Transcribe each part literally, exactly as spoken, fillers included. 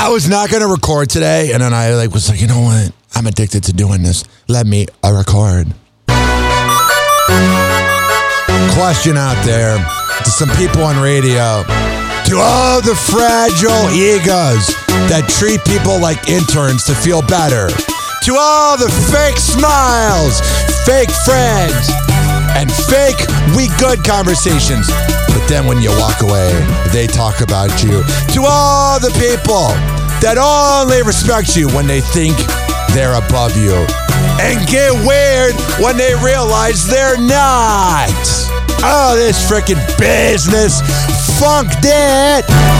I was not going to record today, and then I like was like, you know what? I'm addicted to doing this. Let me uh, record. Question out there to some people on radio. To all the fragile egos that treat people like interns to feel better. To all the fake smiles, fake friends, and fake we good conversations. But then when you walk away, they talk about you. To all the people that only respect you when they think they're above you. And get weird when they realize they're not. Oh, this freaking business. Funk that.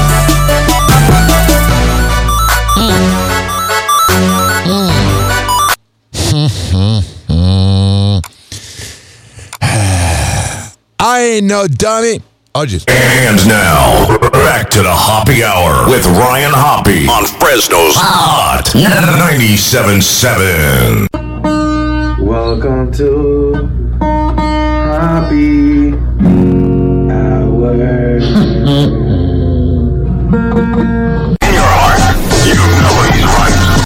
I ain't no dummy. Oh, just. And now, back to the Hoppy Hour with Ryan Hoppy on Fresno's Hot ninety-seven point seven. Welcome to Hoppy Hour. In your heart, you know he's right.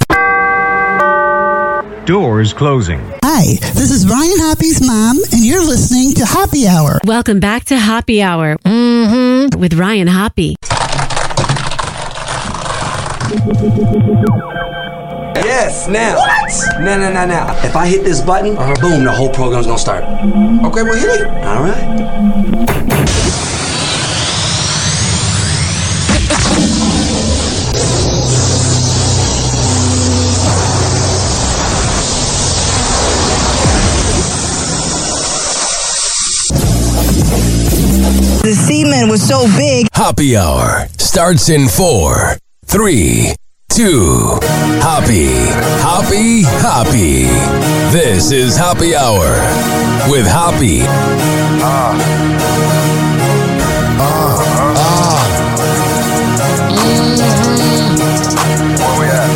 Doors closing. Hi, this is Ryan Hoppy's mom, and you're listening to Hoppy Hour. Welcome back to Hoppy Hour mm-hmm. with Ryan Hoppy. Yes, now. What? No, no, no, no. If I hit this button, uh-huh. boom, the whole program's gonna start. Okay, well, hit it. All right. The semen was so big. Hoppy Hour starts in four, three, two. Hoppy, Hoppy, Hoppy. This is Hoppy Hour with Hoppy. Ah. Ah. Ah. Where we at?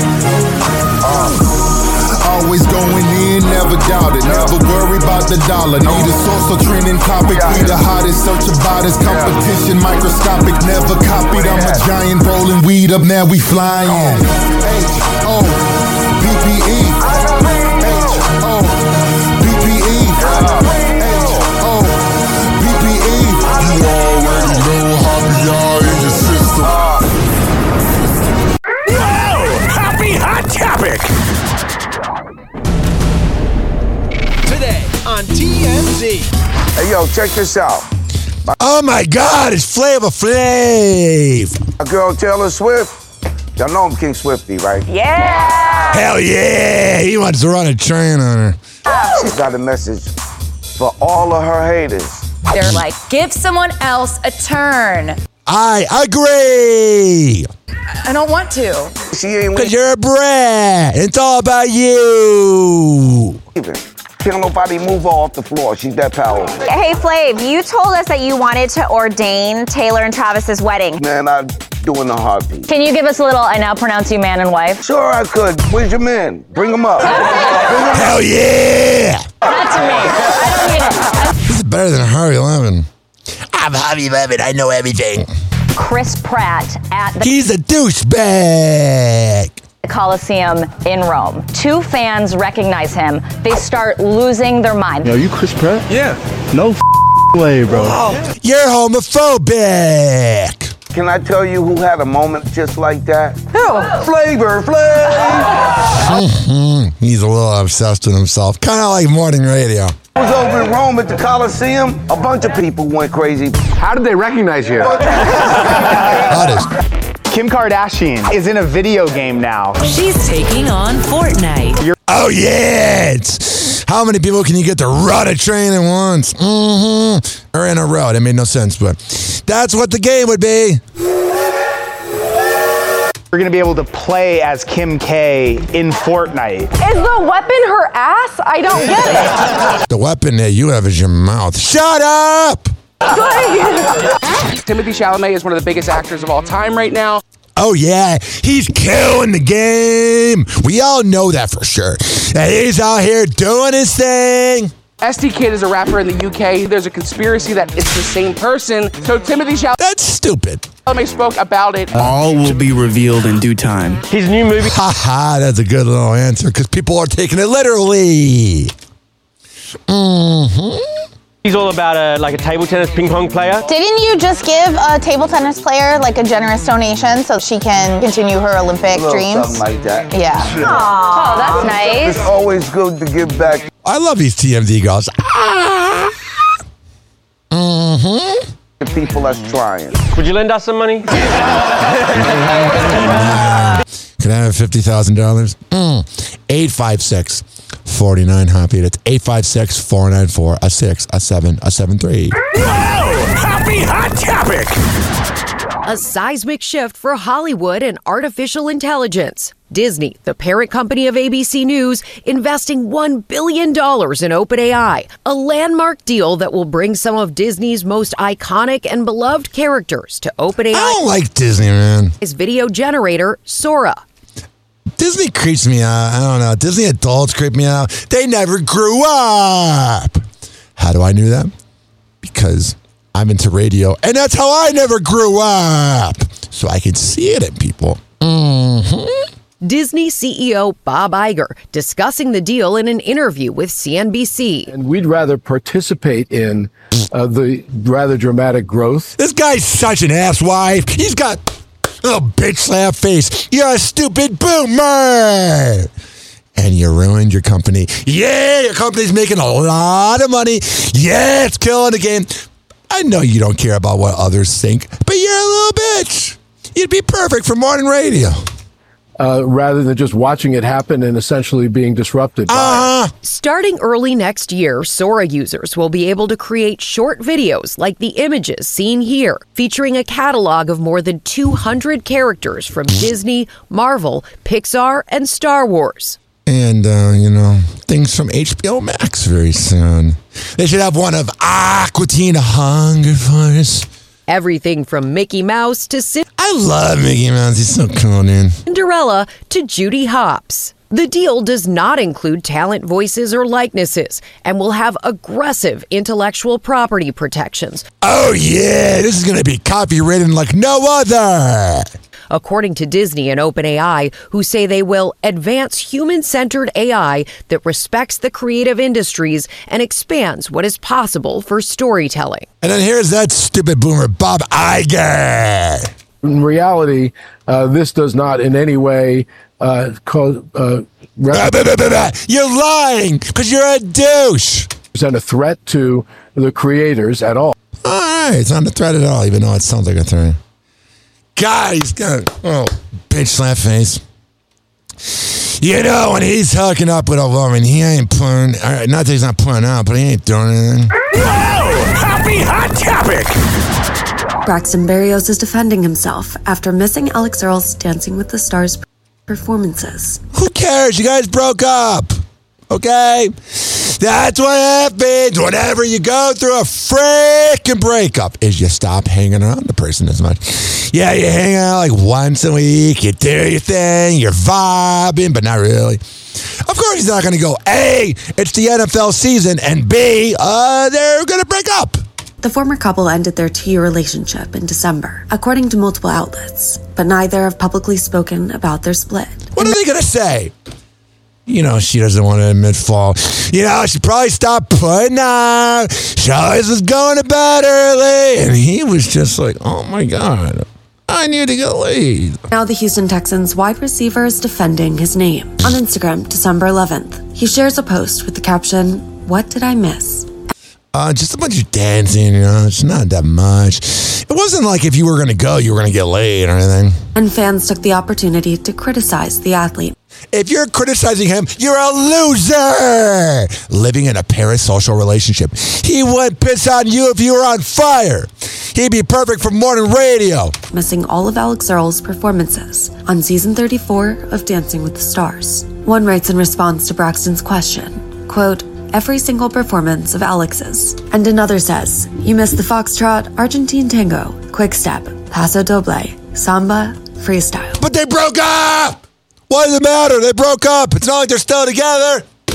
Ah. Always going in, never doubt it. Never worry about the dollar. Need a source of trending topic. Be the hottest, search about his competition. Microscopic, never copied. I'm a giant rolling weed up, now we flying. H O B P E. H O B P E. H O B P E. You already know Hoppy Hour in your system. Whoa! Happy Hot Topic! Today on T M Z. Hey, yo, check this out. Oh my God, it's Flavor Flav. My girl Taylor Swift. Y'all know I'm King Swifty, right? Yeah! Hell yeah, he wants to run a train on her. She's got a message for all of her haters. They're like, give someone else a turn. I agree. I don't want to. She ain't Because you're a brat. It's all about you. leaving. Can't nobody move her off the floor. She's that powerful. Hey, Flav, you told us that you wanted to ordain Taylor and Travis's wedding. Man, I'm doing the heartbeat. Can you give us a little, I now pronounce you man and wife? Sure I could. Where's your man? Bring him up. Bring him up. Hell yeah. Not to me. I don't need it. This is better than Harvey Levin. I'm Harvey Levin. I know everything. Chris Pratt at the He's a douchebag. Coliseum in Rome. Two fans recognize him. They start losing their mind. Yo, you Chris Pratt? Yeah. No f- way, bro. Oh. You're homophobic. Can I tell you who had a moment just like that? Who? Flavor Flav. Mm-hmm. He's a little obsessed with himself. Kind of like morning radio. I was over in Rome at the Coliseum. A bunch of people went crazy. How did they recognize you? Hottest. Kim Kardashian is in a video game now. She's taking on Fortnite. You're- oh, yeah. It's, how many people can you get to run a train at once? Mm-hmm. Or in a row. That made no sense, but that's what the game would be. You're going to be able to play as Kim K in Fortnite. Is the weapon her ass? I don't get it. The weapon that you have is your mouth. Shut up! Timothée Chalamet is one of the biggest actors of all time right now. Oh, yeah. He's killing the game. We all know that for sure. And he's out here doing his thing. S D Kid is a rapper in the U K. There's a conspiracy that it's the same person. So Timothy Chalamet. That's stupid. Spoke about it. All will be revealed in due time. His new movie. Ha ha, that's a good little answer because people are taking it literally. Mm-hmm. He's all about a like a table tennis ping pong player. Didn't you just give a table tennis player like a generous donation so she can continue her Olympic dreams? Something like that. Yeah. Oh, that's nice. It's always good to give back. I love these T M D girls. Ah. Mm-hmm. The people that's trying. Would you lend us some money? Can I have fifty thousand dollars? Mm. eight five six, four nine Happy. That's eight five six, four nine four, a six, a seven, a seven three. Happy Hot Topic. A seismic shift for Hollywood and artificial intelligence. Disney, the parent company of A B C News, investing one billion dollars in OpenAI, a landmark deal that will bring some of Disney's most iconic and beloved characters to OpenAI. I don't like Disney, man. His video generator, Sora. Disney creeps me out. I don't know. Disney adults creep me out. They never grew up. How do I know that? Because I'm into radio, and that's how I never grew up. So I can see it in people. Mm-hmm. Disney C E O Bob Iger discussing the deal in an interview with C N B C. And we'd rather participate in uh, the rather dramatic growth. This guy's such an asswife. He's got a little bitch slap face. You're a stupid boomer. And you ruined your company. Yeah, your company's making a lot of money. Yeah, it's killing the game. I know you don't care about what others think, but you're a little bitch. You'd be perfect for morning radio. Uh, rather than just watching it happen and essentially being disrupted. Uh, Starting early next year, Sora users will be able to create short videos like the images seen here, featuring a catalog of more than two hundred characters from Disney, Marvel, Pixar, and Star Wars. And, uh, you know, things from H B O Max very soon. They should have one of Aqua Teen Hunger Force. Everything from Mickey Mouse to Cinderella. I love Mickey Mouse. He's so cool, dude. Cinderella to Judy Hopps. The deal does not include talent voices or likenesses and will have aggressive intellectual property protections. Oh, yeah. This is going to be copywritten like no other. According to Disney and OpenAI, who say they will advance human-centered A I that respects the creative industries and expands what is possible for storytelling. And then here's that stupid boomer, Bob Iger. In reality, uh, this does not in any way uh, cause... Uh, rep- you're lying because you're a douche. Present a threat to the creators at all. All right, it's not a threat at all, even though it sounds like a threat. God, he's got a oh, bitch slap face. You know, when he's hooking up with a woman, he ain't pulling, all right, not that he's not pulling out, but he ain't doing anything. Whoa! Happy Hot Topic! Braxton Berrios is defending himself after missing Alex Earl's Dancing with the Stars performances. Who cares? You guys broke up. Okay? That's what happens whenever you go through a freaking breakup, is you stop hanging around the person as much. Yeah, you hang out like once a week, you do your thing, you're vibing, but not really. Of course he's not going to go, A, it's the N F L season, and B, uh, they're going to break up. The former couple ended their two-year relationship in December, according to multiple outlets, but neither have publicly spoken about their split. What are they going to say? You know, she doesn't want to admit fault. You know, she probably stopped putting out. She always was going to bed early. And he was just like, oh, my God, I need to get laid. Now the Houston Texans wide receiver is defending his name. On Instagram, December eleventh, he shares a post with the caption, "What did I miss?" Uh, just a bunch of dancing, you know, it's not that much. It wasn't like if you were going to go, you were going to get laid or anything. And fans took the opportunity to criticize the athlete. If you're criticizing him, you're a loser! Living in a parasocial relationship. He would piss on you if you were on fire. He'd be perfect for morning radio. Missing all of Alex Earl's performances on season thirty-four of Dancing with the Stars. One writes in response to Braxton's question, quote, "Every single performance of Alex's." And another says, "You missed the foxtrot, Argentine tango, quick step, paso doble, samba, freestyle." But they broke up! What does it matter? They broke up. It's not like they're still together.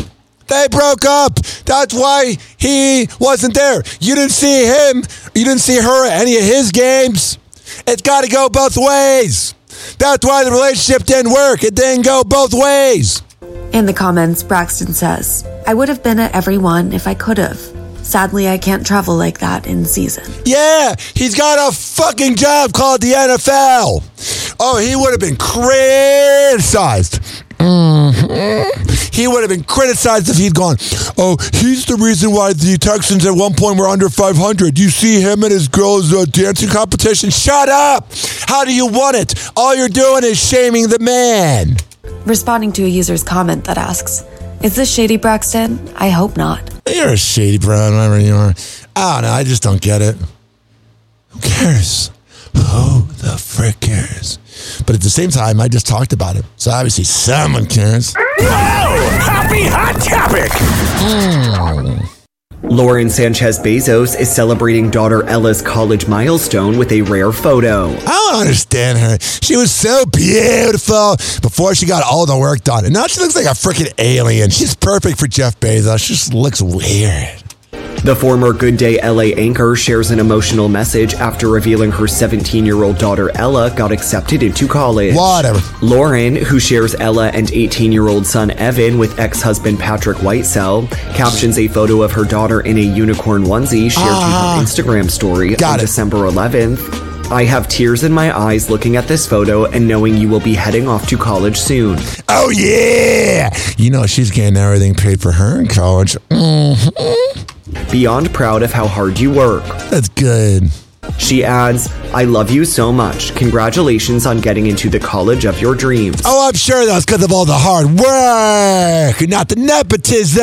They broke up. That's why he wasn't there. You didn't see him. You didn't see her at any of his games. It's got to go both ways. That's why the relationship didn't work. It didn't go both ways. In the comments, Braxton says, I would have been at every one if I could have. Sadly, I can't travel like that in season. Yeah, he's got a fucking job called the N F L. Oh, he would have been criticized. Mm-hmm. He would have been criticized if he'd gone, oh, he's the reason why the Texans at one point were under five hundred. You see him and his girls' uh, dancing competition? Shut up! How do you want it? All you're doing is shaming the man. Responding to a user's comment that asks, is this shady, Braxton? I hope not. You're a shady brown, whatever you are. I don't know, I just don't get it. Who cares? Who the frick cares? But at the same time, I just talked about it. So obviously someone cares. Whoa! Happy Hot Topic! Mm. Lauren Sanchez Bezos is celebrating daughter Ella's college milestone with a rare photo. I don't understand her. She was so beautiful before she got all the work done. And now she looks like a freaking alien. She's perfect for Jeff Bezos. She just looks weird. The former Good Day L A anchor shares an emotional message after revealing her seventeen-year-old daughter Ella got accepted into college. Whatever. Lauren, who shares Ella and eighteen-year-old son Evan with ex-husband Patrick Whitesell, captions a photo of her daughter in a unicorn onesie shared ah, to her Instagram story on it. December eleventh. I have tears in my eyes looking at this photo and knowing you will be heading off to college soon. Oh, yeah! You know, she's getting everything paid for her in college. Mm-hmm. Beyond proud of how hard you work. That's good. She adds, I love you so much. Congratulations on getting into the college of your dreams. Oh, I'm sure that's because of all the hard work, not the nepotism.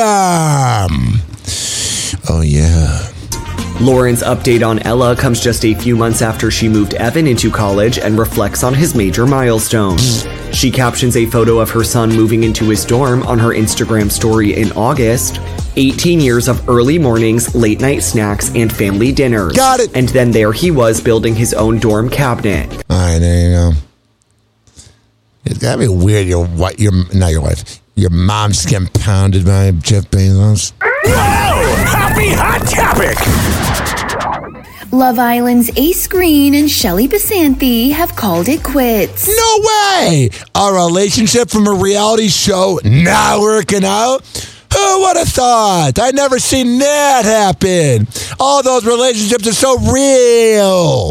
Oh, yeah. Lauren's update on Ella comes just a few months after she moved Evan into college and reflects on his major milestone. She captions a photo of her son moving into his dorm on her Instagram story in August. eighteen years of early mornings, late night snacks, and family dinners. Got it. And then there he was building his own dorm cabinet. All right, there you go. It's gotta be weird. Your what? Your not your wife. Your mom's getting pounded by Jeff Bezos. Whoa! Happy Hot Topic! Love Island's Ace Green and Shelly Basanthe have called it quits. No way! A relationship from a reality show not working out? Who would have thought? I'd never seen that happen. All those relationships are so real.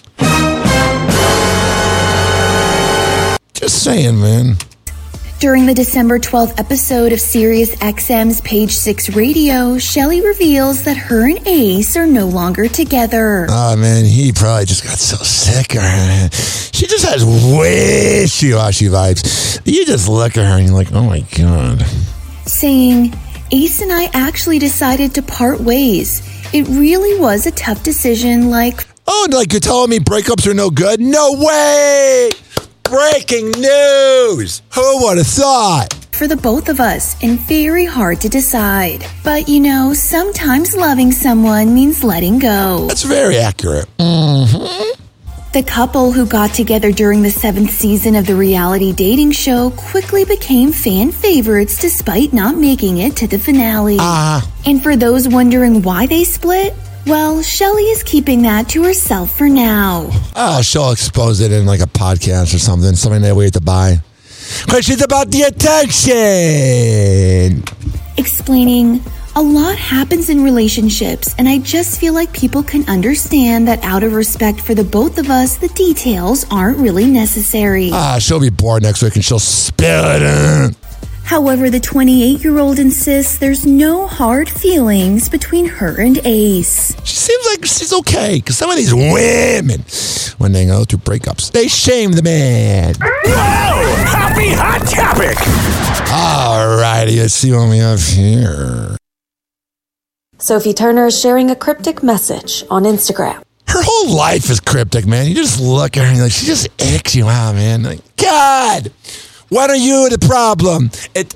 Just saying, man. During the December twelfth episode of Sirius X M's Page Six Radio, Shelly reveals that her and Ace are no longer together. Oh, man, he probably just got so sick of her. She just has wishy-washy vibes. You just look at her and you're like, oh, my God. Saying, Ace and I actually decided to part ways. It really was a tough decision, like... Oh, like you're telling me breakups are no good? No way! Breaking news! Who would have thought? For the both of us, and very hard to decide. But, you know, sometimes loving someone means letting go. That's very accurate. Mm-hmm. The couple who got together during the seventh season of the reality dating show quickly became fan favorites despite not making it to the finale. Uh, and for those wondering why they split, well, Shelly is keeping that to herself for now. Oh, she'll expose it in like a podcast or something, something that we have to buy. Because she's about the attention. Explaining, a lot happens in relationships, and I just feel like people can understand that out of respect for the both of us, the details aren't really necessary. Ah, she'll be bored next week and she'll spill it in. However, the twenty-eight-year-old insists there's no hard feelings between her and Ace. She seems like she's okay, because some of these women, when they go through breakups, they shame the man. Whoa! Happy Hot Topic! All righty, let's see what we have here. Sophie Turner is sharing a cryptic message on Instagram. Her whole life is cryptic, man. You just look at her and like, she just icks you out, man. Like, God! What are you the problem? It's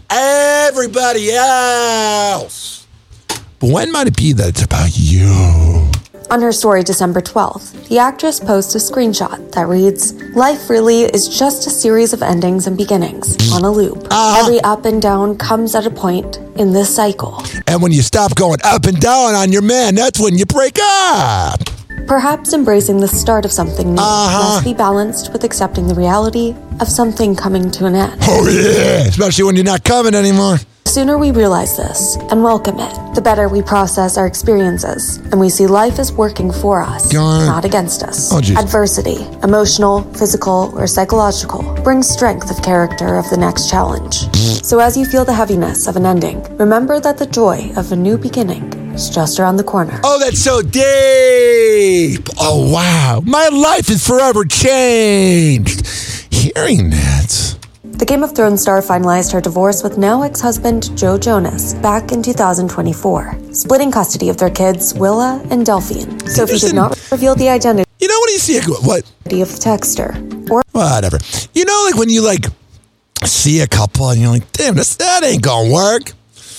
everybody else. But when might it be that it's about you? On her story December twelfth, the actress posts a screenshot that reads, "Life really is just a series of endings and beginnings on a loop. Uh-huh. Every up and down comes at a point in this cycle." And when you stop going up and down on your man, that's when you break up. Perhaps embracing the start of something new Uh-huh. must be balanced with accepting the reality of something coming to an end. Oh, yeah. Especially when you're not coming anymore. The sooner we realize this and welcome it, the better we process our experiences and we see life as working for us, God. not against us. Oh, geez. Adversity, emotional, physical, or psychological, brings strength of character of the next challenge. So as you feel the heaviness of an ending, remember that the joy of a new beginning is just around the corner. Oh, that's so deep. Oh, wow. My life is forever changed. Hearing that. The Game of Thrones star finalized her divorce with now ex-husband Joe Jonas back in two thousand twenty-four, splitting custody of their kids, Willa and Delphine. Sophie did not reveal the identity You know when you see a what? of the texter. Or Whatever. You know, like when you like see a couple and you're like, damn, this that ain't gonna work.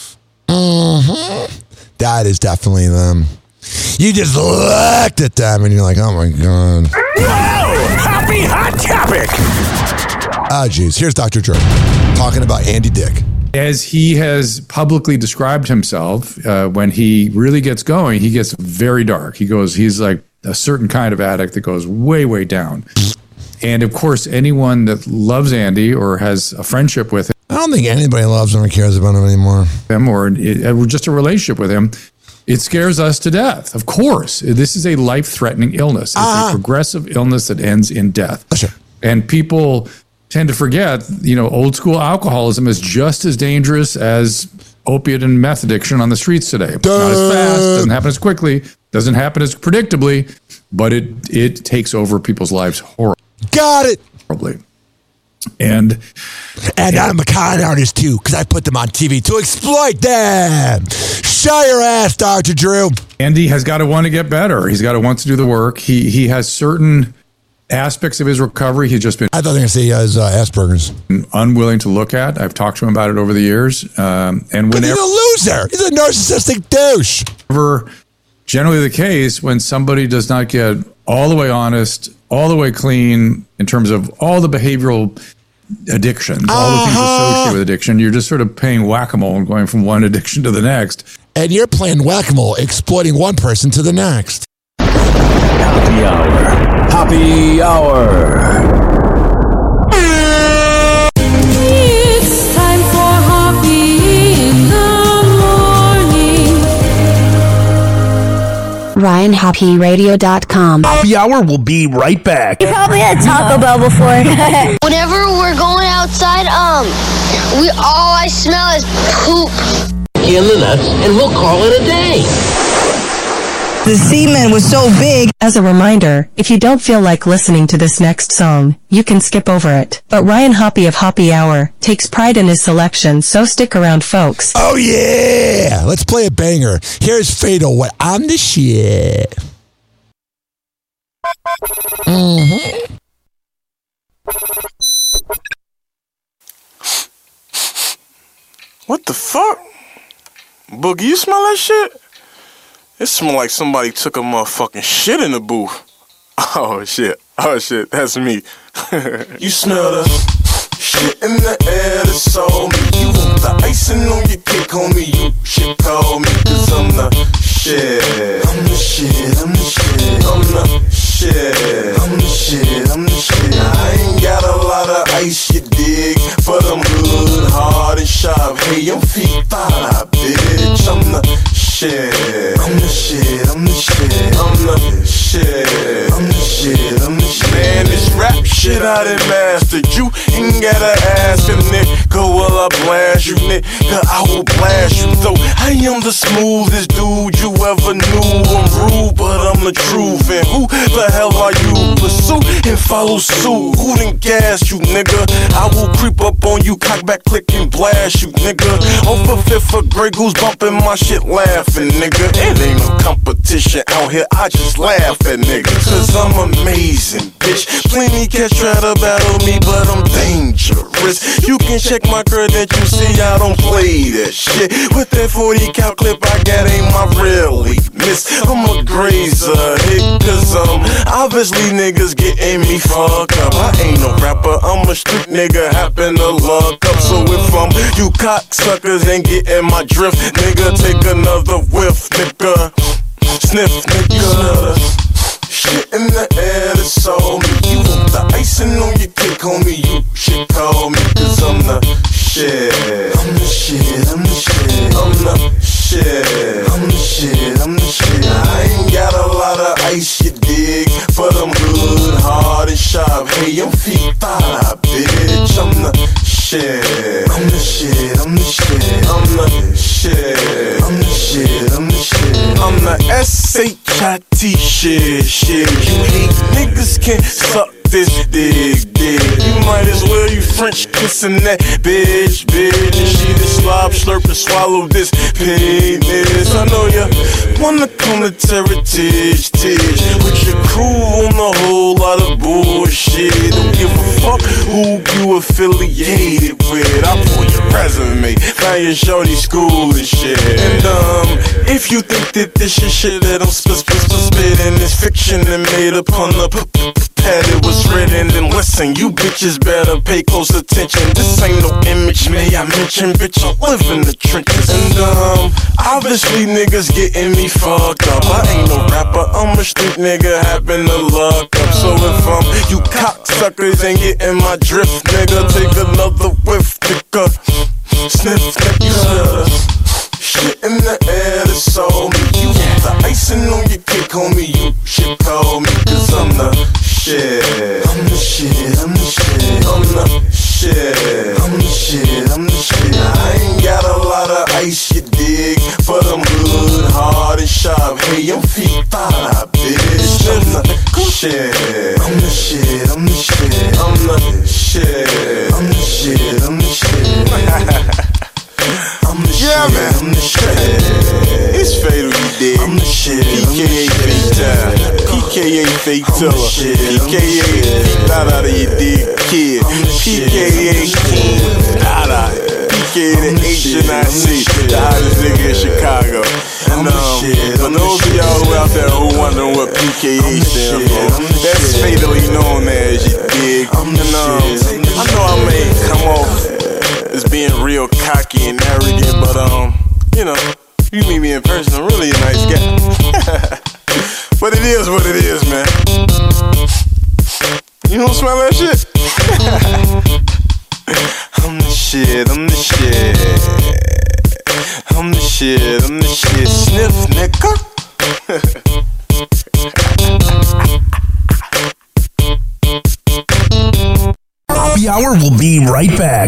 Mm-hmm. That is definitely them. You just looked at them and you're like, oh my god. Whoa! Happy Hot Topic! Ah, geez. Here's Doctor Drew talking about Andy Dick. As he has publicly described himself, uh, when he really gets going, he gets very dark. He goes, he's like a certain kind of addict that goes way, way down. And of course, anyone that loves Andy or has a friendship with him, I don't think anybody loves him or cares about him anymore. Him or it, or just a relationship with him, it scares us to death. Of course, this is a life-threatening illness. It's uh-huh. a progressive illness that ends in death. Sure. And people tend to forget, you know, old school alcoholism is just as dangerous as opiate and meth addiction on the streets today. Duh. Not as fast, doesn't happen as quickly, doesn't happen as predictably, but it it takes over people's lives horribly. Got it. Horribly. And and I'm a con artist too, because I put them on T V to exploit them. Shut your ass, Doctor Drew. Andy has got to want to get better. He's got to want to do the work. He he has certain aspects of his recovery he's just been I thought they were going to say he has uh, Asperger's. Unwilling to look at. I've talked to him about it over the years. Um, and whenever he's a loser. He's a narcissistic douche. Whenever generally the case when somebody does not get all the way honest, all the way clean in terms of all the behavioral addictions, uh-huh. all the things associated with addiction, you're just sort of playing whack-a-mole and going from one addiction to the next. And you're playing whack-a-mole, exploiting one person to the next. Happy Hour. Happy Hour. It's time for Happy in the morning. Ryan Happy Radio dot com. Happy Hour will be right back. You probably had Taco Bell before. Whenever we're going outside, um, we all I smell is poop. In the nuts, and we'll call it a day. The semen was so big. As a reminder, if you don't feel like listening to this next song, you can skip over it. But Ryan Hoppy of Happy Hour takes pride in his selection, so stick around, folks. Oh, yeah! Let's play a banger. Here's Fatal with I'm the Shit. Mm-hmm. What the fuck? Boogie, you smell that shit? It smells like somebody took a motherfucking shit in the booth. Oh shit, oh shit, that's me. You smell the shit in the air that's so me. You want the icing on your cake, homie. You should call me, cause I'm the shit. I'm the shit, I'm the shit. I'm the shit. I'm the shit, I'm the shit. I ain't got a lot of ice, you dig, but I'm good, hard and sharp. Hey, I'm feet fire, bitch. I'm the shit. I'm the shit, I'm the shit. I'm the shit. I'm the shit, I'm the shit. Man, this rap shit I done mastered. You ain't gotta ask a nigga, will I blast you, nigga? I will blast you, though I am the smoothest dude you ever knew. I'm rude, but I'm the truth. And who the hell are you? Pursue and follow suit. Who done gas you, nigga? I will creep up on you, cock back, click and blast you, nigga. Over fifth for Grey Goose, bumping my shit, laughing, nigga. It ain't no competition out here, I just laugh at niggas. Cause I'm amazing, bitch. Plenty catch try to battle me, but I'm dangerous. You can check my credentials, see I don't play that shit. With that forty cal clip I got ain't my real weakness. I'm a grazer, hit, cause um, obviously niggas getting me fucked up. I ain't no rapper, I'm a street nigga, happen to luck up. So if um, you cocksuckers ain't getting my drift, nigga, take another whiff, nigga. Sniff, nigga. Shit in the air, that's all me. You want the icing on your cake, homie, you should call me. Cause I'm the shit. I'm the shit, I'm the shit. I'm the shit. I'm the shit, I'm the shit. I ain't got a lot of ice, you dig, but I'm good, hard and sharp. Hey, I'm feet thigh, bitch. I'm the shit. I'm the shit, I'm the shit. I'm the shit. I'm the shit, I'm the shit. I'm the S H I T shit, shit. You hate niggas can't suck this dick, dick. You might as well you French kissing that bitch, bitch. And she the slob, slurp and swallow this penis. I know you wanna come to Heritage, Tish, with your crew on a whole lot of bullshit. Don't give a fuck who you affiliated with. I pull your resume, find your shorty school and shit. And um, if you think that this shit, shit that I'm spit, spit, spit, spitting is fiction and made upon the pad it was written, then listen, you bitches better pay close attention. This ain't no image, may I mention, bitch, I live in the trenches. And um, obviously niggas getting me fucked up. I ain't no rapper, I'm a street nigga, happen to luck up. So if um, you cocksuckers ain't getting my drift, nigga, take another whiff, nigga. Sniff, nigga. Shit in the air, that's all me. You want the icing on your cake, homie, you should call me. Cause I'm the shit. I'm the shit, I'm the shit. I'm the shit. I'm the shit, I'm the shit. I ain't got a lot of ice, you dig, but I'm good, hard and sharp. Hey, I'm feet thigh, bitch. I'm the shit. I'm the shit, I'm the shit. I'm the shit. I'm the shit, I'm the shit. I'm the yeah, shit, man. I'm the shit. It's fatal, you dig. I'm the shit. P K A fake time. P K A fake teller. P K A feet out of your dig kid. P K A king out of P K A the H and I C, the hottest nigga in Chicago. And um, for those of y'all who out there who wondering what P K A stands for, that's fatally known as, you dig. And um, I know I may come off as being real cocky and arrogant, but um, you know, you meet me in person, I'm really a nice guy. But it is what it is, man. You don't smell that shit? I'm the shit, I'm the shit. I'm the shit, I'm the shit. Sniff, nigga. Happy Hour will be right back.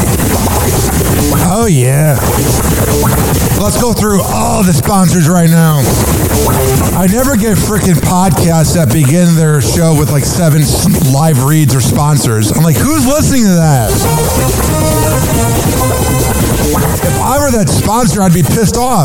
Oh, yeah. Let's go through all the sponsors right now. I never get freaking podcasts that begin their show with like seven live reads or sponsors. I'm like, who's listening to that? If I were that sponsor, I'd be pissed off.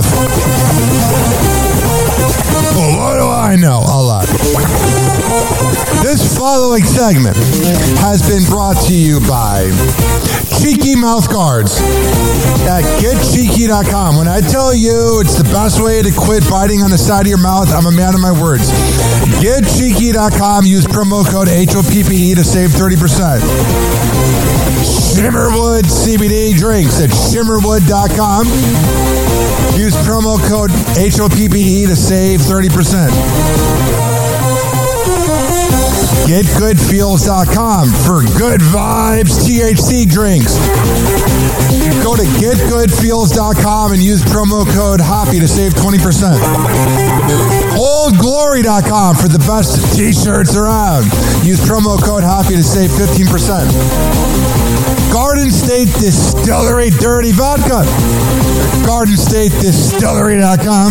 Well, what do I know? A lot. This following segment has been brought to you by Cheeky Mouth Guards at get cheeky dot com. When I tell you it's the best way to quit biting on the side of your mouth, I'm a man of my words. get cheeky dot com. Use promo code H O P P E to save thirty percent. Shimmerwood C B D drinks at shimmerwood dot com. Use promo code H O P P E to save thirty percent. get good feels dot com for good vibes T H C drinks. Go to get good feels dot com and use promo code Hoppy to save twenty percent. old glory dot com for the best t-shirts around. Use promo code Hoppy to save fifteen percent. Garden State Distillery Dirty Vodka. garden state distillery dot com.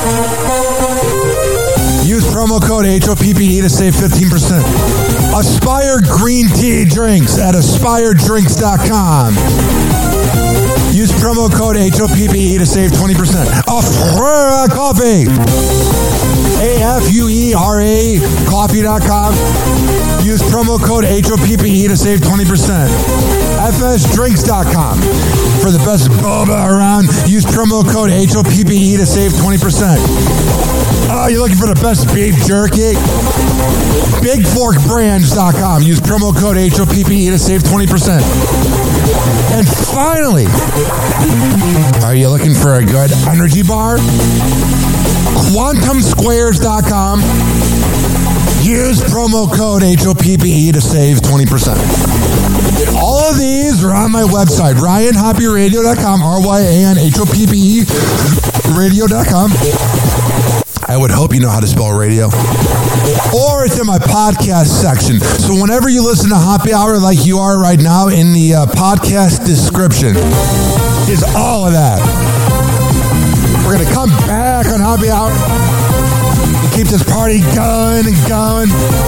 Use promo code H O P P E to save fifteen percent. Aspire Green Tea Drinks at aspire drinks dot com. Use promo code H O P P E to save twenty percent. Afrera Coffee. A F U E R A coffee dot com. Use promo code H O P P E to save twenty percent. F S drinks dot com. For the best boba around, use promo code H O P P E to save twenty percent. Oh, you're looking for the best beef jerky? big fork brands dot com. Use promo code H O P P E to save twenty percent. And finally, are you looking for a good energy bar? quantum squares dot com. Use promo code H O P P E to save twenty percent. All of these are on my website, ryan hoppy radio dot com, R Y A N H O P P E radio dot com. I would hope you know how to spell radio. Or it's in my podcast section. So whenever you listen to Happy Hour like you are right now, in the uh, podcast description is all of that. We're going to come back on Happy Hour and keep this party going and going.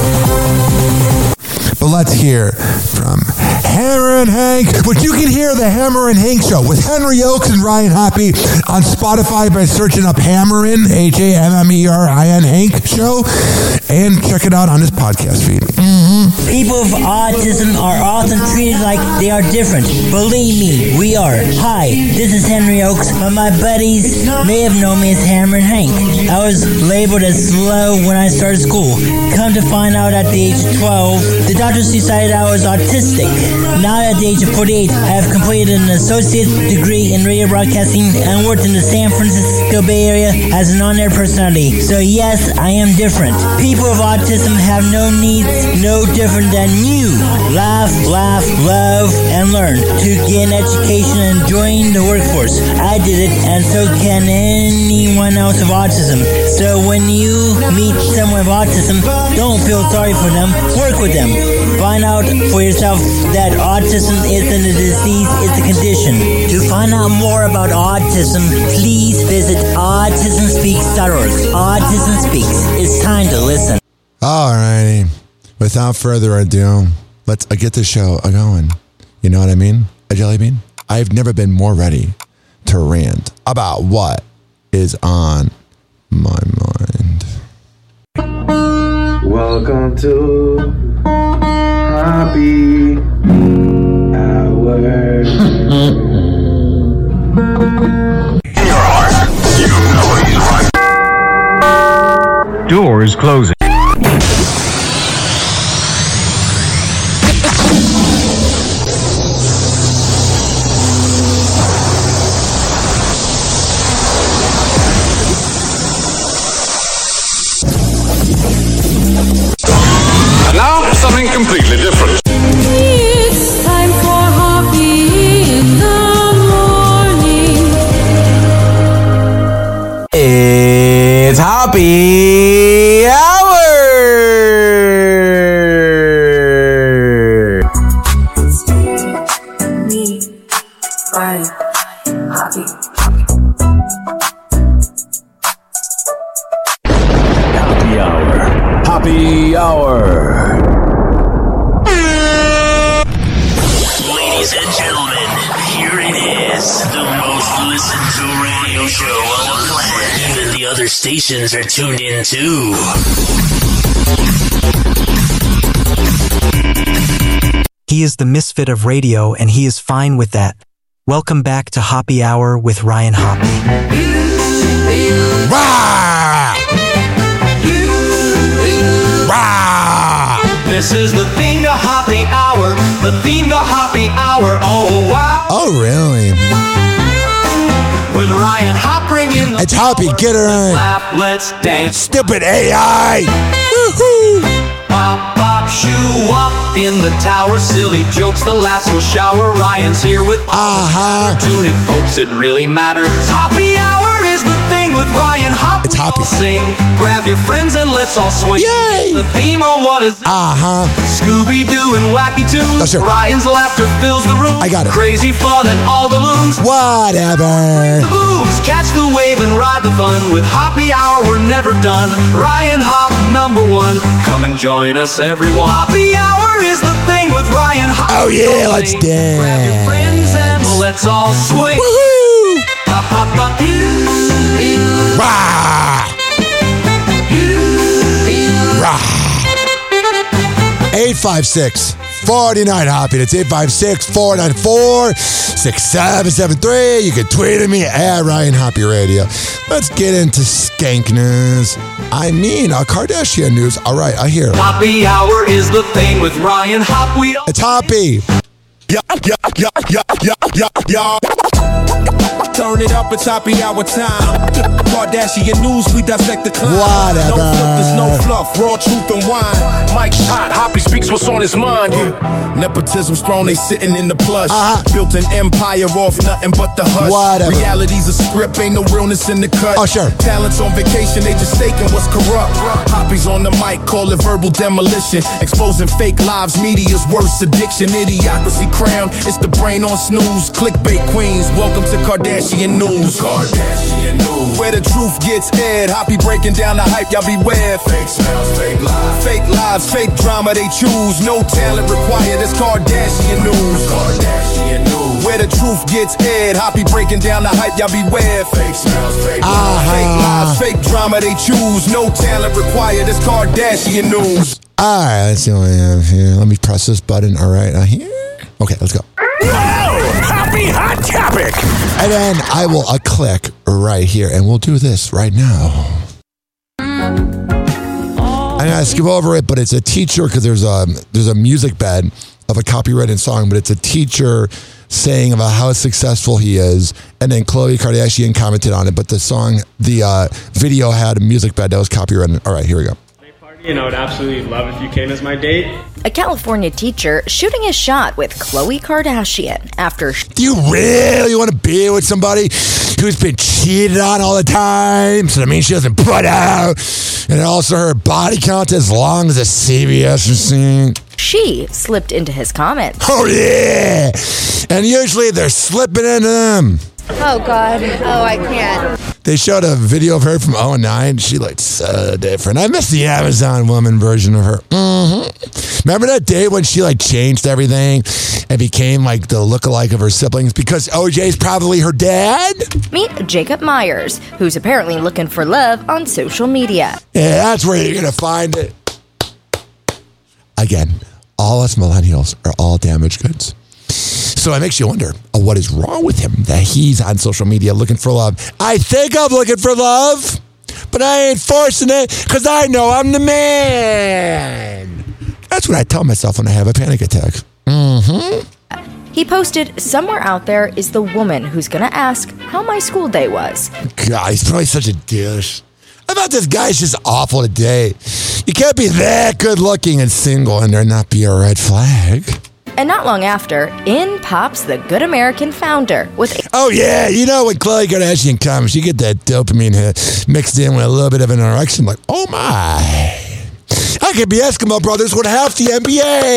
But let's hear from Hammer and Hank, which you can hear the Hammer and Hank Show with Henry Oaks and Ryan Hoppy on Spotify by searching up Hammerin, H A M M E R I N Hank Show, and check it out on his podcast feed. Mm-hmm. People with autism are often treated like they are different. Believe me, we are. Hi, this is Henry Oaks, but my buddies may have known me as Hammer and Hank. I was labeled as slow when I started school. Come to find out at the age of twelve, the doctors decided I was autistic. Now at the age of forty-eight, I have completed an associate's degree in radio broadcasting and worked in the San Francisco Bay Area as an on-air personality. So yes, I am different. People with autism have no needs, no different than you. Laugh, laugh, love, and learn to get an education and join the workforce. I did it, and so can anyone else with autism. So when you meet someone with autism, don't feel sorry for them. Work with them. Find out for yourself that autism isn't a disease, it's a condition. To find out more about autism, please visit autism speaks dot org. Autism Speaks. It's time to listen. Alrighty. Without further ado, let's uh, get the show going. You know what I mean? A jelly bean? I've never been more ready to rant about what is on my mind. Welcome to Happy Hour. In your heart, you know he's right. Doors closing. Now, something completely different. It's time for Happy in the morning. It's Happy Hour! Me, Ryan, Happy. Happy Hour. Happy Hour. Ladies and gentlemen, here it is, the most listened to radio show on the planet. Even the other stations are tuned in too. He is the misfit of radio, and he is fine with that. Welcome back to Happy Hour with Ryan Hoppy. Rah! Rah! This is the theme to Happy Hour, the theme to Happy Hour. Oh wow! Oh really? With Ryan Hop bringing the It's Hoppy, get her in. Laugh, let's dance. Stupid A I. Woohoo! Pop, pop, shoo up in the tower. Silly jokes, the lasso shower. Ryan's here with uh-huh. Tune in, folks, it really matters. Happy Hour is the thing with Ryan Hop. It's Hoppy. Sing, grab your friends and let's all swing. Yay! The theme of what is Uh-huh. Scooby-Doo and Wacky Tunes. Oh, sure. Ryan's laughter fills the room. I got it. Crazy fun and all the loons. Whatever. The booms, catch the wave and ride the fun. With Happy Hour, we're never done. Ryan Hop, number one. Come and join us, everyone. Happy Hour is the thing with Ryan Hop. Oh yeah, let's dance. Grab your friends and let's all swing. Woohoo! Hop, hop, hop. Rah! eight five six, four nine, Hoppy. That's eight five six, four nine four, six seven seven three. You can tweet at me at Ryan Hoppy Radio. Let's get into skank news. I mean, uh, Kardashian news. All right, I hear. Hoppy Hour is the thing with Ryan Hop. We It's Hoppy. Yeah, yeah, yeah, yeah, yeah, yeah, yeah. Turn it up, it's Hoppy Hour time. Kardashian news, we dissect the climb. Whatever. No filters, no fluff, raw truth and wine. Mike's hot, Hoppy speaks what's on his mind. Yeah. Nepotism's throne, they sitting in the plush. Uh-huh. Built an empire off nothing but the hush. Whatever. Reality's a script, ain't no realness in the cut. Oh, sure. Talents on vacation, they just staking what's corrupt. Hoppy's on the mic, call it verbal demolition. Exposing fake lives, media's worst addiction. Idiocracy crown, it's the brain on snooze. Clickbait queens, welcome to Kardashian news. Kardashian news. Where the truth gets aired. Hoppy breaking down the hype, y'all beware. Fake smells, fake lives. Fake lives, fake drama they choose. No talent required, it's Kardashian news. Kardashian news. Where the truth gets aired. Hoppy breaking down the hype, y'all beware. Fake smells, fake lives. Uh-huh. Fake lives, fake drama they choose. No talent required, it's Kardashian news. All right, let's see what we have here. Let me press this button. All right, uh, here. Okay, let's go. Happy Hot Topic. And then I will uh, click right here, and we'll do this right now. I'm gonna skip over it, but it's a teacher because there's a there's a music bed of a copyrighted song, but it's a teacher saying about how successful he is, and then Khloe Kardashian commented on it. But the song, the uh, video had a music bed that was copyrighted. All right, here we go. You know, I would absolutely love if you came as my date. A California teacher shooting his shot with Khloe Kardashian after... Do you really want to be with somebody who's been cheated on all the time? So that means she doesn't put out. And also her body count as long as a C B S machine. She slipped into his comments. Oh, yeah. And usually they're slipping into them. Oh, God. Oh, I can't. They showed a video of her from oh nine. She looked so different. I miss the Amazon woman version of her. Mm-hmm. Remember that day when she like changed everything and became like the lookalike of her siblings because O J's probably her dad? Meet Jacob Myers, who's apparently looking for love on social media. Yeah, that's where you're going to find it. Again, all us millennials are all damaged goods. So it makes you wonder, oh, what is wrong with him that he's on social media looking for love? I think I'm looking for love, but I ain't forcing it because I know I'm the man. That's what I tell myself when I have a panic attack. Mm-hmm. He posted, somewhere out there is the woman who's going to ask how my school day was. God, he's probably such a douche. I thought this guy's just awful today. You can't be that good looking and single and there not be a red flag. And not long after, in pops the Good American founder with... A- oh, yeah. You know, when Khloe Kardashian comes, you get that dopamine hit mixed in with a little bit of an erection. Like, oh, my. I could be Eskimo Brothers with half the N B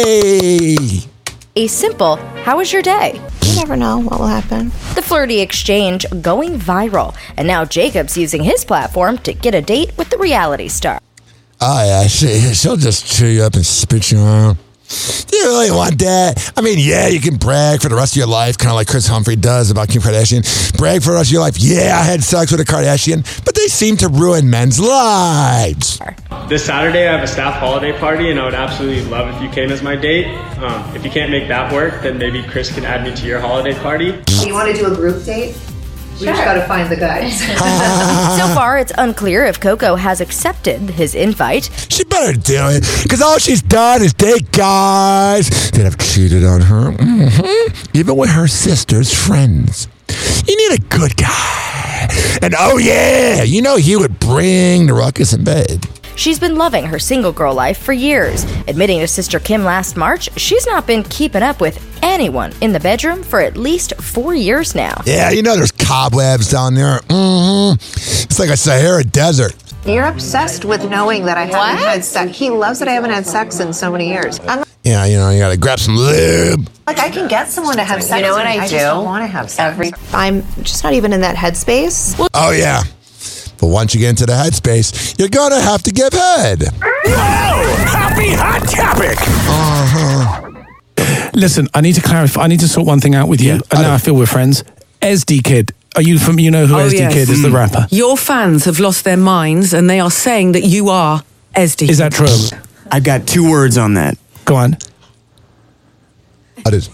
A. A simple, how was your day? You never know what will happen. The flirty exchange going viral. And now Jacob's using his platform to get a date with the reality star. Oh, yeah. She, she'll just chew you up and spit you out. Do you really want that? I mean, yeah, you can brag for the rest of your life, kind of like Chris Humphrey does about Kim Kardashian. Brag for the rest of your life. Yeah, I had sex with a Kardashian, but they seem to ruin men's lives. This Saturday, I have a staff holiday party, and I would absolutely love if you came as my date. Um, if you can't make that work, then maybe Chris can add me to your holiday party. Do you want to do a group date? We sure. just got to find the guys. So far, it's unclear if Coco has accepted his invite. She better do it, because all she's done is date guys that have cheated on her, mm-hmm. even with her sister's friends. You need a good guy. And oh yeah, you know he would bring the ruckus in bed. She's been loving her single girl life for years, admitting to Sister Kim last March she's not been keeping up with anyone in the bedroom for at least four years now. Yeah, you know there's cobwebs down there. Mm-hmm. It's like a Sahara desert. You're obsessed with knowing that I haven't what? had sex. He loves that I haven't had sex in so many years. I'm yeah, you know, you gotta grab some lube. Like, I can get someone to have sex. You know what I, I do? I just don't want to have sex. Every- I'm just not even in that headspace. Oh, yeah. But once you get into the headspace, you're gonna have to give head. Whoa! Happy Hot Topic! Uh-huh. Listen, I need to clarify. I need to sort one thing out with you. Yeah, and now I feel we're friends. S D Kid. Are you from, you know who oh, S D yes. Kid is, the rapper? Your fans have lost their minds and they are saying that you are S D Kid. Is that true? I've got two words on that. Go on. That is.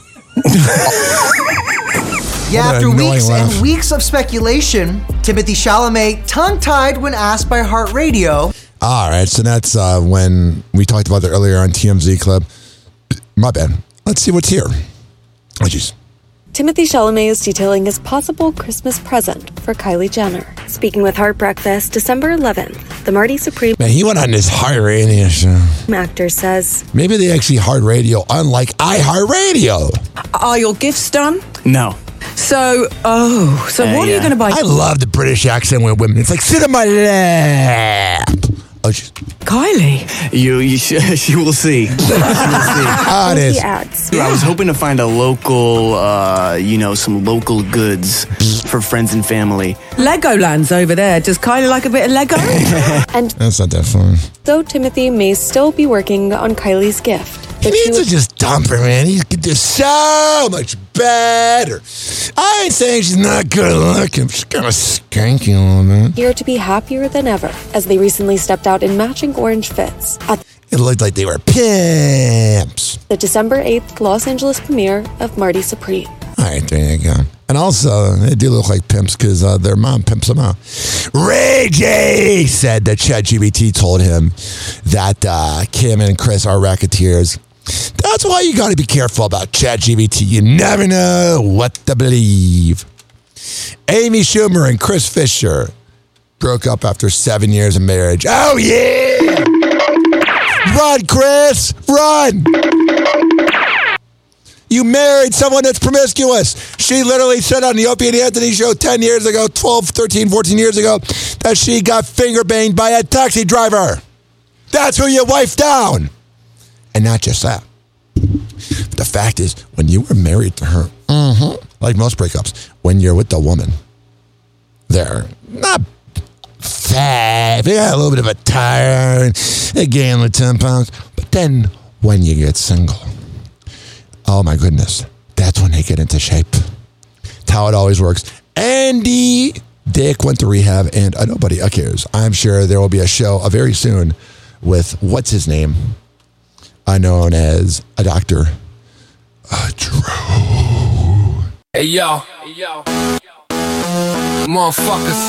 Yeah, What an after annoying weeks laugh. and weeks of speculation, Timothy Chalamet tongue-tied when asked by Heart Radio. All right, so that's uh, when we talked about that earlier on T M Z Club. My bad. Let's see what's here. Oh, jeez. Timothy Chalamet is detailing his possible Christmas present for Kylie Jenner. Speaking with Heart Breakfast, December eleventh, the Marty Supreme Man, he went on this Heart Radio show. actor says, Maybe they actually Heart Radio, unlike iHeartRadio. Are your gifts done? No. So, oh, so Uh, what are yeah. you going to buy? I love the British accent with women. It's like, sit on my lap. Oh, jeez. Kylie. You, you sh- she will see. She will see. Ah, it is. I was hoping to find a local, uh, you know, some local goods for friends and family. Legoland's over there. Does Kylie like a bit of Lego? and That's not that fun. though Timothy may still be working on Kylie's gift. He needs to just dump her, man. He could do so much better. I ain't saying she's not good looking. She's kind of skanky a little bit. Here to be happier than ever as they recently stepped out in matching orange fits at It looked like they were pimps. the December eighth Los Angeles premiere of Marty Supreme. All right, there you go. And also, they do look like pimps because uh, their mom pimps them out. Ray J said that ChatGPT told him that uh, Kim and Chris are racketeers. That's why you got to be careful about ChatGPT. You never know what to believe. Amy Schumer and Chris Fisher broke up after seven years of marriage. Oh, yeah! Run, Chris! Run! You married someone that's promiscuous. She literally said on the Opie and Anthony show ten years ago, twelve, thirteen, fourteen years ago, that she got finger banged by a taxi driver. That's who you wifed down. And not just that. The fact is, when you were married to her, mm-hmm, like most breakups, when you're with the woman, they're not fat. They got a little bit of a tire. They gain like ten pounds. But then when you get single, oh my goodness, that's when they get into shape. That's how it always works. Andy Dick went to rehab, and uh, nobody cares. I'm sure there will be a show uh, very soon with, what's his name? Uh, known as a doctor. Uh, Drew. Hey, yo. Hey, yo. Motherfuckers.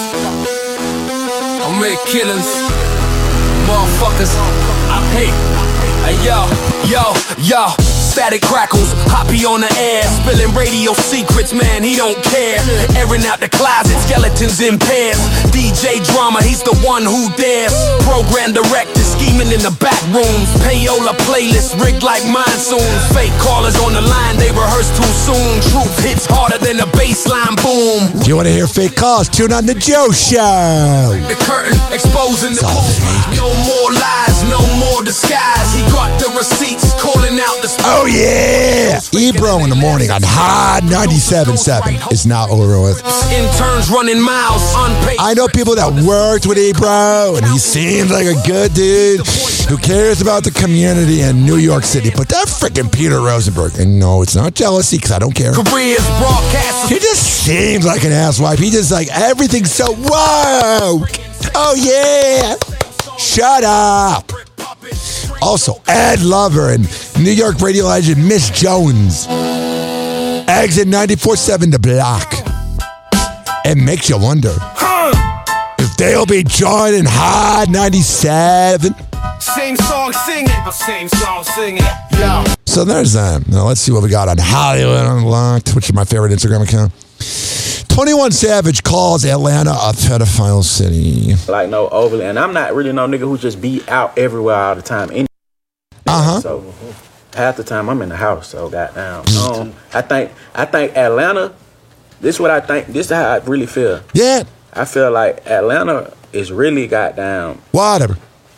I make killings. Motherfuckers. I hate. Hey, yo. Yo. Yo. Static crackles, Hoppy on the air, spilling radio secrets, man, he don't care. Airing out the closet, skeletons in pairs. D J drama, he's the one who dares. Program director, scheming in the back rooms. Payola playlist, rigged like monsoons. Fake callers on the line, they rehearse too soon. Truth hits harder than a baseline boom. If you want to hear fake calls, tune on the Joe Show. The curtain exposing the booth. No more lies, no more disguise. He got the receipts, calling out the Oh yeah! Ebro in the morning on Hot ninety-seven point seven. It's not over with. Interns running miles, unpaid. I know people that worked with Ebro, and he seems like a good dude who cares about the community in New York City. But that freaking Peter Rosenberg, and no, it's not jealousy because I don't care. Careers, broadcast. He just seems like an asswipe. He just like everything's so woke. Oh yeah! Shut up. Also, Ed Lover and New York radio legend Miss Jones. Exit ninety-four point seven The Block. It makes you wonder if they'll be joining Hot ninety-seven. Same song singing, same song singing. Yo. So there's that. Now let's see what we got on Hollywood Unlocked, which is my favorite Instagram account. twenty-one Savage calls Atlanta a pedophile city. Like no overly, and I'm not really no nigga who just be out everywhere all the time. Anyway. Uh-huh. So half the time I'm in the house, so goddamn. Um, I think I think Atlanta, this is what I think, this is how I really feel. Yeah. I feel like Atlanta is really goddamn. Whatever.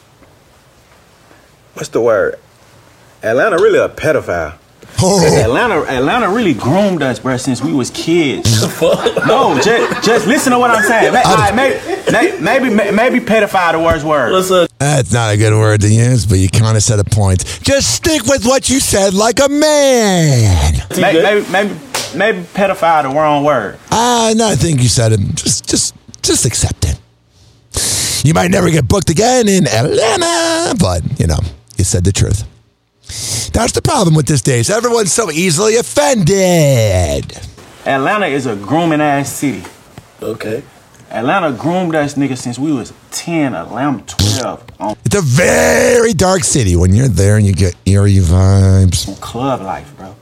What's the word? Atlanta really a pedophile. Oh. Atlanta, Atlanta really groomed us, bro, since we was kids. No, just, just listen to what I'm saying. Maybe, right, maybe, maybe, maybe, maybe pedophile the worst word. That's not a good word to use, but you kind of said a point. Just stick with what you said like a man. Maybe, maybe, maybe, maybe pedophile the wrong word. Ah, uh, no, I think you said it. Just, just, just accept it. You might never get booked again in Atlanta, but you know, you said the truth. That's the problem with this days. Everyone's so easily offended. Atlanta is a grooming ass city. Okay. Atlanta groomed us niggas since we was ten, eleven, twelve. On It's a very dark city. When you're there and you get eerie vibes. club life, bro.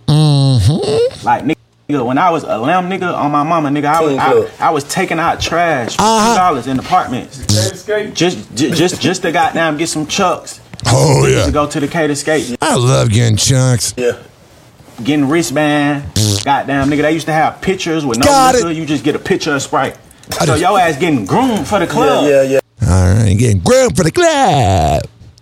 Mm-hmm. Like, nigga, when I was a lamb nigga on my mama, nigga, I was I, I was taking out trash for Uh-huh. two dollars in apartments. Just, just, just, just to goddamn get some chucks. Oh, yeah. To go to the K to skate. I love getting chucks. Yeah. Getting wristband. Goddamn, nigga, they used to have pictures with no Got liquor. it. You just get a picture of Sprite. I So just- your ass getting groomed for the club. Yeah, yeah, yeah. All right, getting groomed for the club.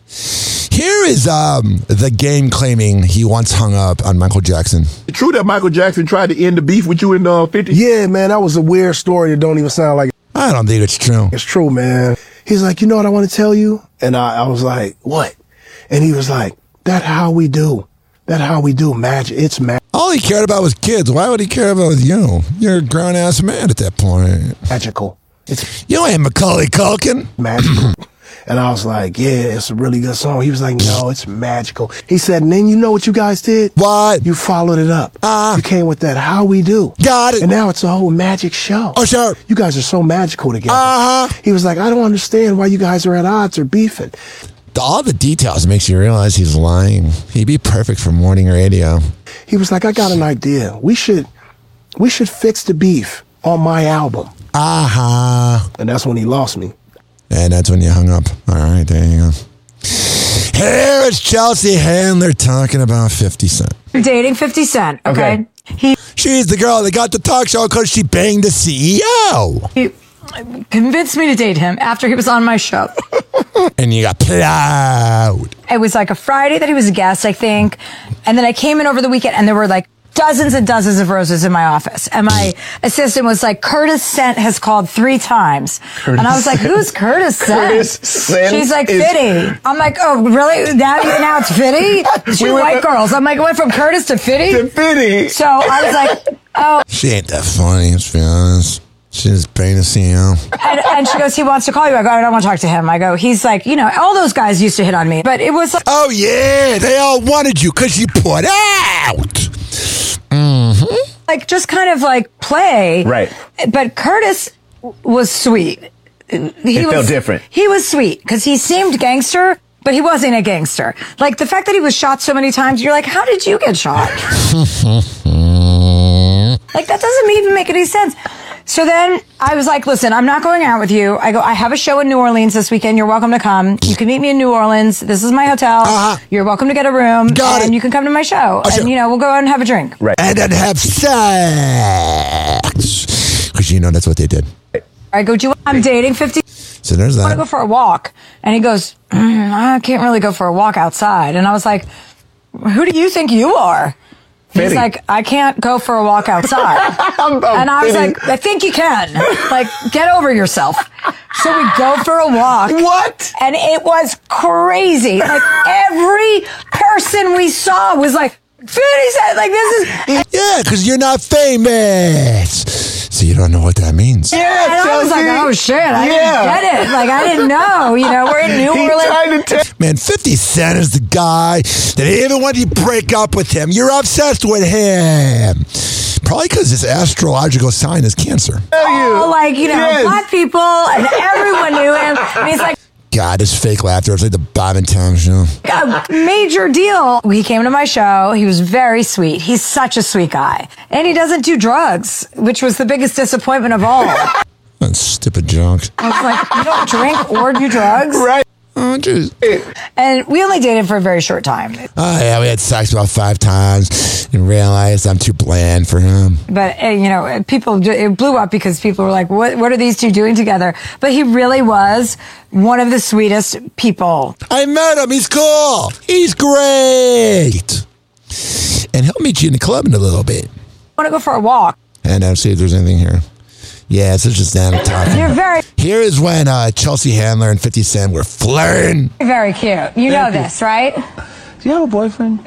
Here is um the game claiming he once hung up on Michael Jackson. It's true that Michael Jackson tried to end the beef with you in uh, fifty? Yeah, man, that was a weird story that don't even sound like I don't think it's true. it's true, man. He's like, you know what I want to tell you? And I, I was like, what? And he was like, that how we do. That how we do magic. It's magic. All he cared about was kids. Why would he care about you? You're a grown ass man at that point. Magical. It's You ain't Macaulay Culkin. magical. And I was like, yeah, it's a really good song. He was like, no, it's magical. He said, and then you know what you guys did? What? You followed it up. Uh, you came with that how we do. Got it. And now it's a whole magic show. Oh, sure. You guys are so magical together. Uh-huh. He was like, I don't understand why you guys are at odds or beefing. All the details makes you realize he's lying. He'd be perfect for morning radio. He was like, I got an idea. We should, we should fix the beef on my album. Uh-huh. And that's when he lost me. And that's when you hung up. All right, there you go. Here is Chelsea Handler talking about fifty Cent. Dating fifty Cent, okay? He She's the girl that got the talk show because she banged the C E O. He convinced me to date him after he was on my show. And you got plowed. It was like a Friday that he was a guest, I think. And then I came in over the weekend and there were like dozens and dozens of roses in my office. And my assistant was like, Curtis Cent has called three times. Curtis and I was like, Cent. who's Curtis Cent? Curtis Cent She's like, is- Fitty. I'm like, oh, really? Now, now it's Fitty? Two We went white from- girls. I'm like, it went from Curtis to Fitty? To Fitty. So I was like, oh. She ain't that funny, let's be honest. She's banged the C E O. And, and she goes, he wants to call you. I go, I don't want to talk to him. I go, he's like, you know, all those guys used to hit on me. But it was like, Oh, yeah, they all wanted you because you put out. Mm-hmm. like just kind of like play. Right. But Curtis was sweet. He It was, felt different. He was sweet because he seemed gangster, but he wasn't a gangster. Like the fact that he was shot so many times, you're like, how did you get shot? Like that doesn't even make any sense. So then I was like, listen, I'm not going out with you. I go, I have a show in New Orleans this weekend. You're welcome to come. You can meet me in New Orleans. This is my hotel. Uh-huh. You're welcome to get a room. Got and it. you can come to my show. Oh, sure. And, you know, we'll go out and have a drink. Right. And then have sex. Because you know that's what they did. I go, do you, I'm dating fifty. So there's I want to go that. for a walk. And he goes, mm, I can't really go for a walk outside. And I was like, who do you think you are? He's Fitty. like, I can't go for a walk outside. And I was like, I think you can. Like, get over yourself. So we go for a walk. What? And it was crazy. Like, every person we saw was like, Fitty said, like, this is. Yeah, because you're not famous. So you don't know what that means. And I was like, oh shit, I Yeah. didn't get it. Like, I didn't know. You know, we're in New He Orleans. tried to tell. Man, fifty Cent is the guy that even when you break up with him, you're obsessed with him. Probably because his astrological sign is Cancer. All like, you know, Yes. black people, and everyone knew him. And he's like, God, his fake laughter. It's like the Bob and Tom show. a major deal. He came to my show. He was very sweet. He's such a sweet guy. And he doesn't do drugs, which was the biggest disappointment of all. That stupid jokes. I was like, you don't drink or do drugs? Right. Oh, jeez. And we only dated for a very short time. Oh, yeah, we had sex about five times and realized I'm too bland for him. But, uh, you know, people, it blew up because people were like, what, what are these two doing together? But he really was one of the sweetest people. I met him. He's cool. He's great. And he'll meet you in the club in a little bit. I want to go for a walk. And I'll see if there's anything here. Yeah, it's just them talking. You're very, Here is when uh, Chelsea Handler and fifty Cent were flirting. very cute. You know this, right? Do you have a boyfriend?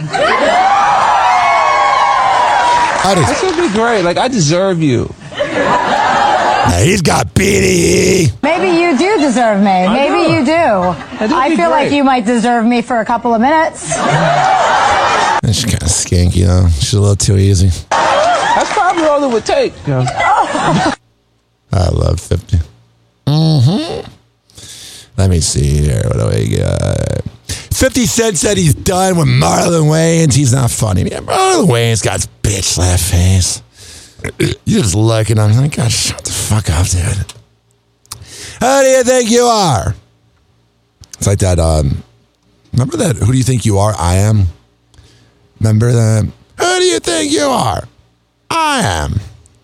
How does- This would be great. Like, I deserve you. Now, he's got B D E. Maybe you do deserve me. I Maybe know. you do. I feel like you might deserve me for a couple of minutes. She's kind of skanky, though. She's a little too easy. That's probably all it would take. I love fifty. Mm-hmm. Let me see here. What do we got? fifty Cent said he's done with Marlon Wayans. He's not funny. Yeah, Marlon Wayans got his bitch slap face. You just look at him like, God, shut the fuck up, dude. How do you think you are? It's like that, um, remember that, who do you think you are? I am. Remember that? Who do you think you are? I am.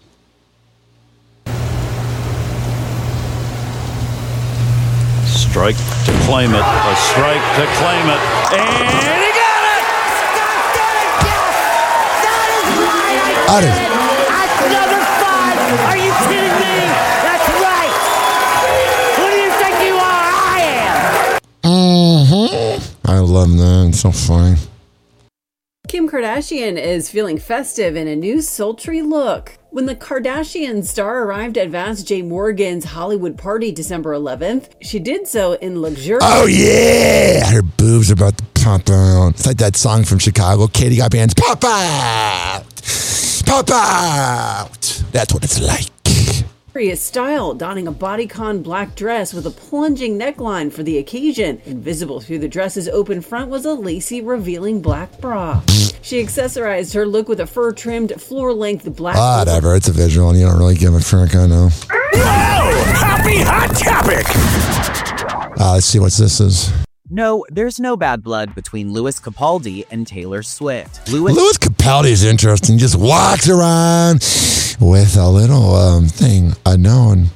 Strike to claim it. A strike to claim it. And he got it! That is. That's number five. Are you kidding me? That's right. Who do you think you are? I am. Mm-hmm. I love that. It's so funny. Kim Kardashian is feeling festive in a new sultry look. When the Kardashian star arrived at Vance J. Morgan's Hollywood party December eleventh, she did so in luxurious... Oh, yeah! Her boobs are about to pop out. It's like that song from Chicago, Katie got bands. Pop out! Pop out! That's what it's like. style, donning a bodycon black dress with a plunging neckline for the occasion. Invisible through the dress's open front was a lacy, revealing black bra. She accessorized her look with a fur-trimmed, floor-length black... Whatever, it's a visual and you don't really give a frick, I know. Happy Hot Topic! Uh, let's see what this is. No, there's no bad blood between Lewis Capaldi and Taylor Swift. Lewis, Lewis Capaldi is interesting. He just walks around with a little um, thing unknown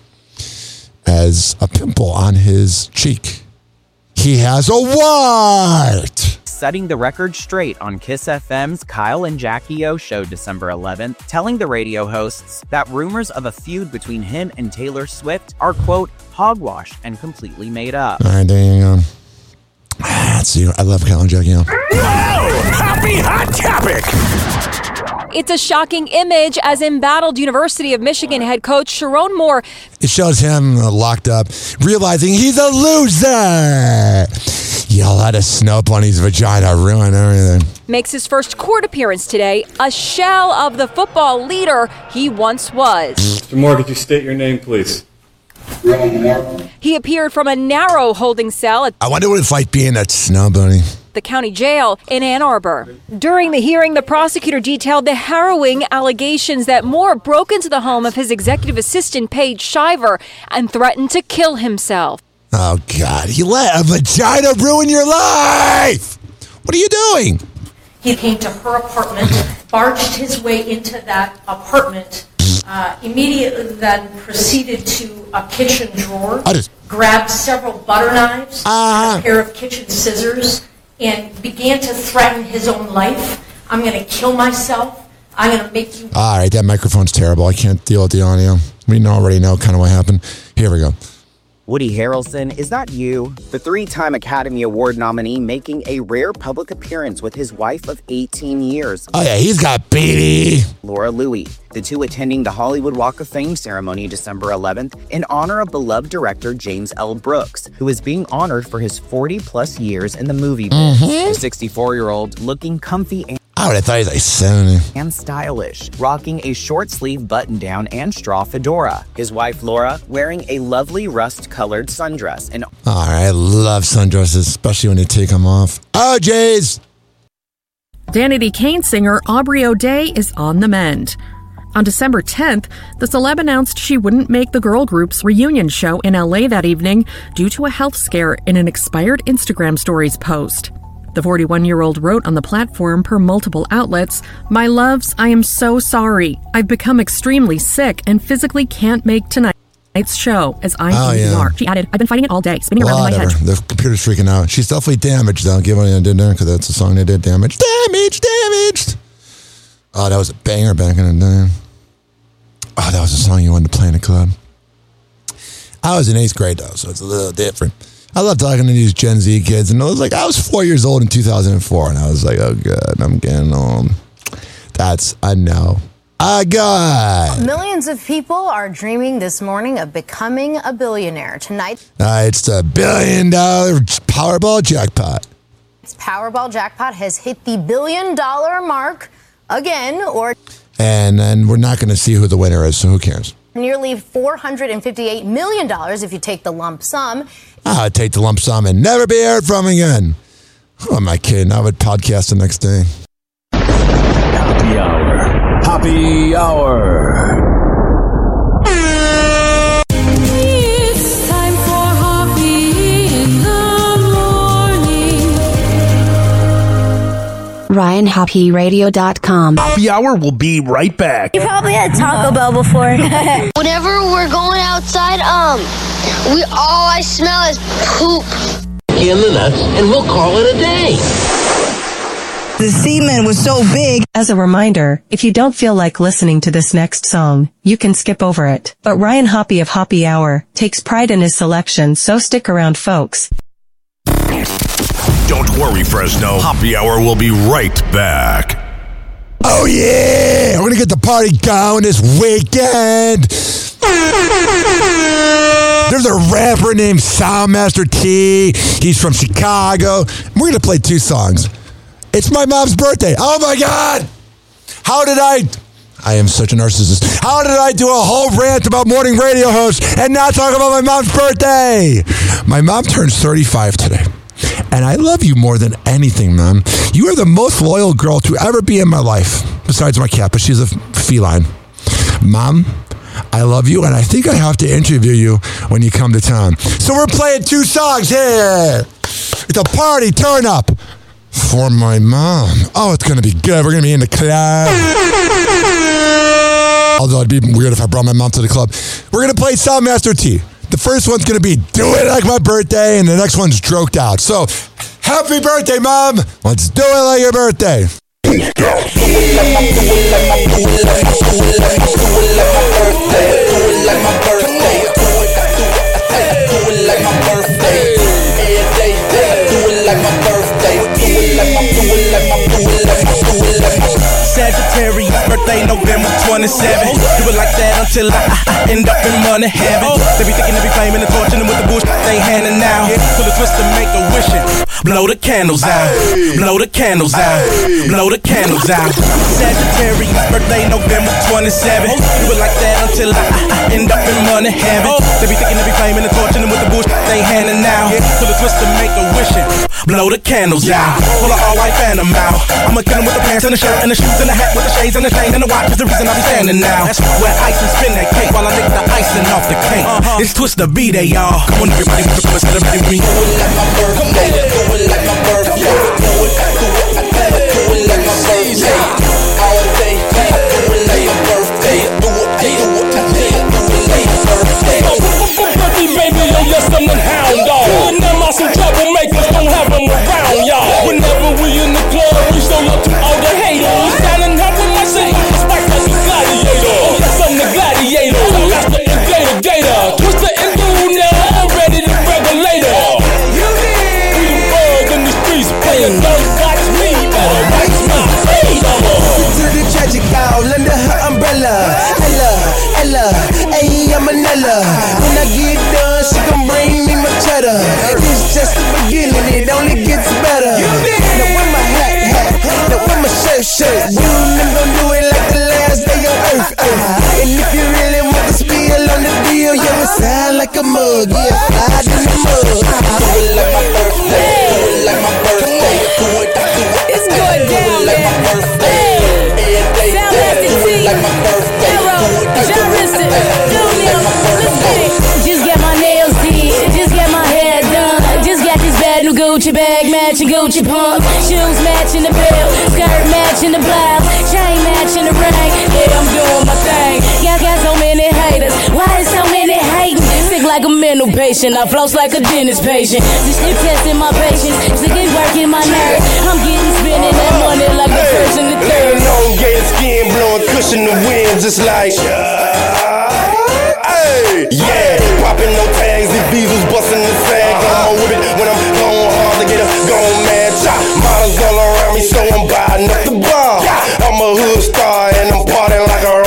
as a pimple on his cheek. He has a wart! setting the record straight on Kiss F M's Kyle and Jackie O show December eleventh, telling the radio hosts that rumors of a feud between him and Taylor Swift are, quote, hogwash and completely made up. All right, there you go. Let's see. I love Kyle and Jackie O. Happy Hot Topic! It's a shocking image as embattled University of Michigan head coach Sharon Moore. It shows him locked up, realizing he's a loser. Yell at a snow bunny's vagina, ruin everything. Makes his first court appearance today, a shell of the football leader he once was. Mister Moore, could you state your name, please? He appeared from a narrow holding cell at I wonder what it's like being that snow bunny. the county jail in Ann Arbor. During the hearing, the prosecutor detailed the harrowing allegations that Moore broke into the home of his executive assistant, Paige Shiver, and threatened to kill himself. Oh, God. He let a vagina ruin your life. What are you doing? He came to her apartment, barged his way into that apartment, uh, immediately then proceeded to a kitchen drawer, just... grabbed several butter knives, uh-huh. and a pair of kitchen scissors, and began to threaten his own life. I'm going to kill myself. I'm going to make you... All right, that microphone's terrible. I can't deal with the audio. We already know kind of what happened. Here we go. Woody Harrelson, is that you? The three-time Academy Award nominee making a rare public appearance with his wife of eighteen years. Oh, yeah, he's got baby. Laura Louie. The two attending the Hollywood Walk of Fame ceremony December eleventh in honor of beloved director James L. Brooks, who is being honored for his forty-plus years in the movie biz. Mm-hmm. The sixty-four-year-old looking comfy and I would have thought he was like seventy. And stylish, rocking a short-sleeve button-down and straw fedora. His wife, Laura, wearing a lovely rust-colored sundress. And all right, I love sundresses, especially when they take them off. Oh, jeez! Danity Kane singer Aubrey O'Day is on the mend. On December tenth, the celeb announced she wouldn't make the girl group's reunion show in L A that evening due to a health scare in an expired Instagram Stories post. The forty-one-year-old wrote on the platform per multiple outlets, "My loves, I am so sorry. I've become extremely sick and physically can't make tonight's show as I oh, yeah. are." She added, "I've been fighting it all day, spinning around Whatever. in my head." The computer's freaking out. She's definitely damaged, though. Give what they did there, because that's the song they did, Damaged. Damaged, damaged! Oh, that was a banger back in the day. Oh, that was a song you wanted to play in a club. I was in eighth grade, though, so it's a little different. I love talking to these Gen Z kids, and I was like, I was four years old in two thousand four, and I was like, oh, God, I'm getting old. That's a no. I got. Millions of people are dreaming this morning of becoming a billionaire. Tonight, Uh, it's the billion dollar Powerball jackpot. Powerball jackpot has hit the billion dollar mark again, or And then we're not going to see who the winner is, so who cares? nearly four hundred fifty-eight million dollars if you take the lump sum. I'd take the lump sum and never be heard from again. Who am I kidding? I would podcast the next day. Happy hour. Happy hour. It's time for Hoppy in the morning. Ryan Hoppy Radio dot com. Happy hour will be right back. You probably had Taco Bell before. Whenever we're going outside, um, we all I smell is poop. In the nuts, and we'll call it a day. The semen was so big. As a reminder, if you don't feel like listening to this next song, you can skip over it. But Ryan Hoppy of Hoppy Hour takes pride in his selection, so stick around, folks. Don't worry, Fresno. Happy Hour will be right back. Oh, yeah! We're going to get the party going this weekend. There's a rapper named Soundmaster T. He's from Chicago. We're going to play two songs. It's my mom's birthday. Oh, my God. How did I... I am such a narcissist. How did I do a whole rant about morning radio hosts and not talk about my mom's birthday? My mom turns thirty-five today. And I love you more than anything, Mom. You are the most loyal girl to ever be in my life, besides my cat, but she's a feline. Mom, I love you, and I think I have to interview you when you come to town. So we're playing two songs here. It's a party turn up for my mom. Oh, it's going to be good. We're going to be in the club. Although it'd be weird if I brought my mom to the club. We're going to play Soundmaster T. The first one's going to be Do It Like My Birthday, and the next one's Stroked Out. So, happy birthday, Mom. Let's do it like your birthday. Do it like my birthday. Do it like my birthday. Do it like my birthday. Every day, do it like my birthday. Do it like my, do it like my, do it like my, do it like my. Sagittarius birthday November twenty-seventh. Do it like that until I, I end up in money heaven. They be thinking they be flaming and torching them with the bullshit they handing out. Pull a twist and make a wishing. Blow the candles out. Blow the candles out. Blow the candles out. Sagittarius birthday November twenty-seventh. Do it like that until I, I end up in money heaven. They be thinking they be flaming and torching them with the bullshit they handing out. Pull a twist and make a wishing. Blow the candles out. Pull an all white phantom out. I'ma kill 'em with the pants and the shirt and the shoes and the hat with the shades and the chain and the watch is the reason I be standing now. That's where ice and spin that cake while I lick the icing off the cake. Uh-huh. It's Twist the B-Day, y'all. Come on, everybody, put your celebrity me. Do it like my birthday. Do it like my birthday. Do it, do it, do it like my birthday. All day, do it like my birthday. Do it, do it, do it like my birthday. Birthday, baby, yo, yes, I'm the hound dog. And them are some troublemakers, don't have them around, y'all. Whenever we in the club, we show love to all the haters. Standing up with my city, spike like a gladiator. Oh, yes, I'm the gladiator. Master and gator, gator. Twister and Doom, now I'm ready to regulator. We the birds in the streets, playing don't watch me, better watch my feet. To the tragic owl under her umbrella. Ella, Ella, ayy, I'm an Ella. When I get done, she gon' bring me my cheddar. It's just the beginning, it only gets better. Now with my hat, hat, now with my shirt, shirt. You them gon' do it like the last day on earth, earth. And if you really want the spiel on the deal, yeah, it sound like a mug, yeah, slide in the mud. Do it like my birthday, do it like my birthday. Do it, do it, It's going down, like my man. birthday. Hey, Soundmaster T. Like my birthday. Arrow, John Risson, Julian, let's get it. Just get my nails did, just get my hair done. Just got this bad new Gucci bag, matching Gucci pump. Shoes matching the belt, skirt matching the blouse, chain matching the ring. Yeah, I'm doing my thing. Got, got so many haters, why is so many hating? Sick like a mental patient, I floss like a dentist patient. Just keep testing my patience, sick and working my nerves. I'm getting spending that money like the first and the third. Laying on gay skin, blowing cushion the wind, just like. Hey, yeah, popping no tags, these diesels busting the sag. I'm with it when I'm going hard to get a gone mad chop. Models all around me, so I'm buying up the bar. I'm a hood star and I'm partying like a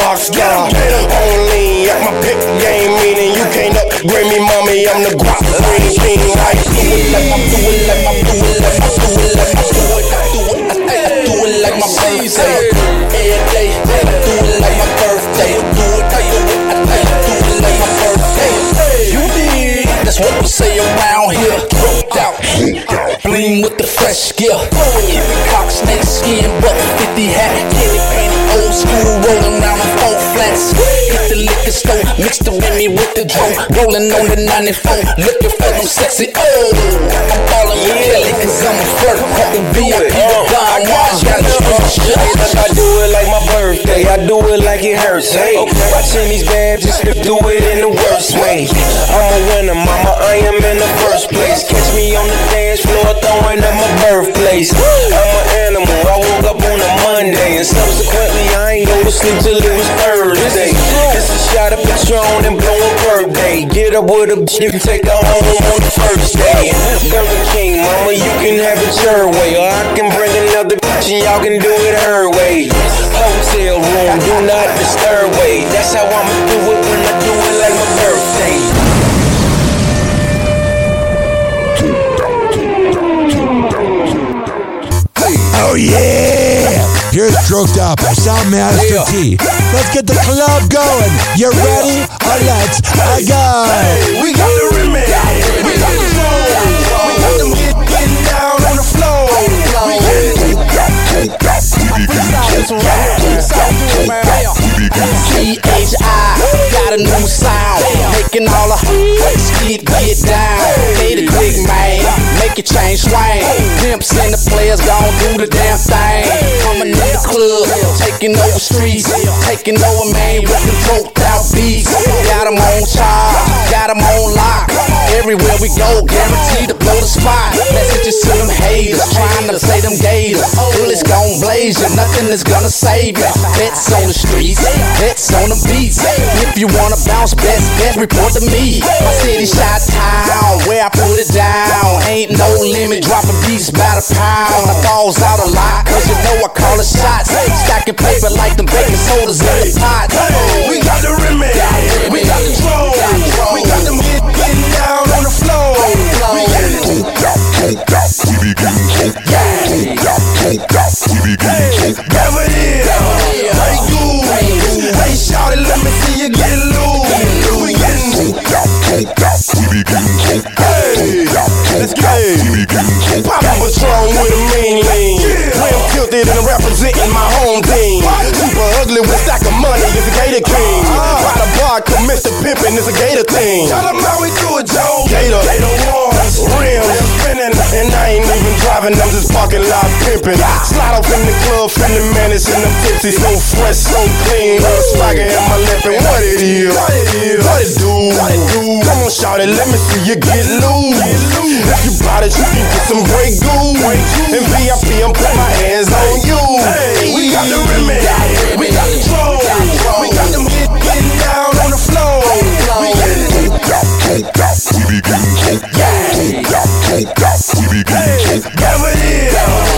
Grammy mommy, I'm the guap, green king. I do it like I do it like I do it like I do it like I do it. I do it, I do it like my birthday. Every day, I do it like my birthday. Do it, I do it, I do it like my birthday. You did, that's what we say around here. Broke out, bling with the fresh gear. Every cock, snake skin, buck fifty hat. Kenny painted old school, rolling around on four flats. Hit the liquor store, mixed the Remy with the drum. Rolling on the ninety-four, looking for them sexy. Oh, I'm ballin' with Kelly, cause I'm a flirt. Couple V I P, Don Juan, got the shit. I do it like my birthday, I do it like it hurts. Hey, watching these bad just to do it in the worst way. I'm a winner, mama, I am in the first place. Catch me on the dance floor, throwing up my birthplace. I'm an animal, I woke up on a Monday, and subsequently I ain't go to sleep till it was Thursday. It's a shot of Patron and blow a birthday. Get up with a bitch, take her home on the first day. Burger King, mama, you can have it your way, or I can bring another bitch and y'all can do it her way. Hotel room, do not disturb way. That's how I'ma do it when I do it like my birthday. Oh yeah! Here's Stroked Up by Soundmaster Yeah. T. Let's get the club going. You ready? Oh, let's go. Hey, we got the remix. We got the flow. We got them get, getting down on the floor. We get T H I got a new sound, making all the skid get down. Hey, the quick man, make it change swing. Pimps and the players gon' do the damn thing. Coming in the club, taking over streets, taking over man with the broke out beats. Got 'em on charge, got 'em on lock. Everywhere we go, guaranteed to blow the spot. Messages to them haters, trying to say them gators. Bullets gon' blaze you, nothing is gonna save you. Bets on the streets, bets on the beats. If you wanna bounce, best bet report to me. My city shot town, where I put it down. Ain't no limit, dropping beats by the pound. I falls out a lot, cause you know I call it shots. Stacking paper like them baking sodas in the pot. We got the remix, we got the flow, we got them hit getting down on the floor. We get it. We be getting coked out, coked out, coked out. We be getting coked out. Never did. Hey, good. Hey, shout it, let me see you get loose. We getting coked out, coked out. We be getting coked out, coked out. Let's go. We be getting coked out. Poppin' Patron with a mean lean. When I'm tilted and I'm representing my home team. Super ugly with stack of money is a Gator King. By the bar, come Mister Pimpin' is a Gator thing. Tell them how we do it, Joe. Gator, Gator ones, rims spinning, and I ain't even driving. I'm just parking lot pimping. Slide off in the club, feeling menace in the tipsy, so fresh, so clean. Swagger in my lip and what it is, what it is, what it do. Come on, shout it, let me see you get loose. If you bought it, you can get some great goo. In V I P, I'm putting my hands on you. We got the remix, we got the flow, we got them hit getting down on the floor. We get it. Coked out, we be getting coked out, coked out, coked out. We be getting coked out. Never did.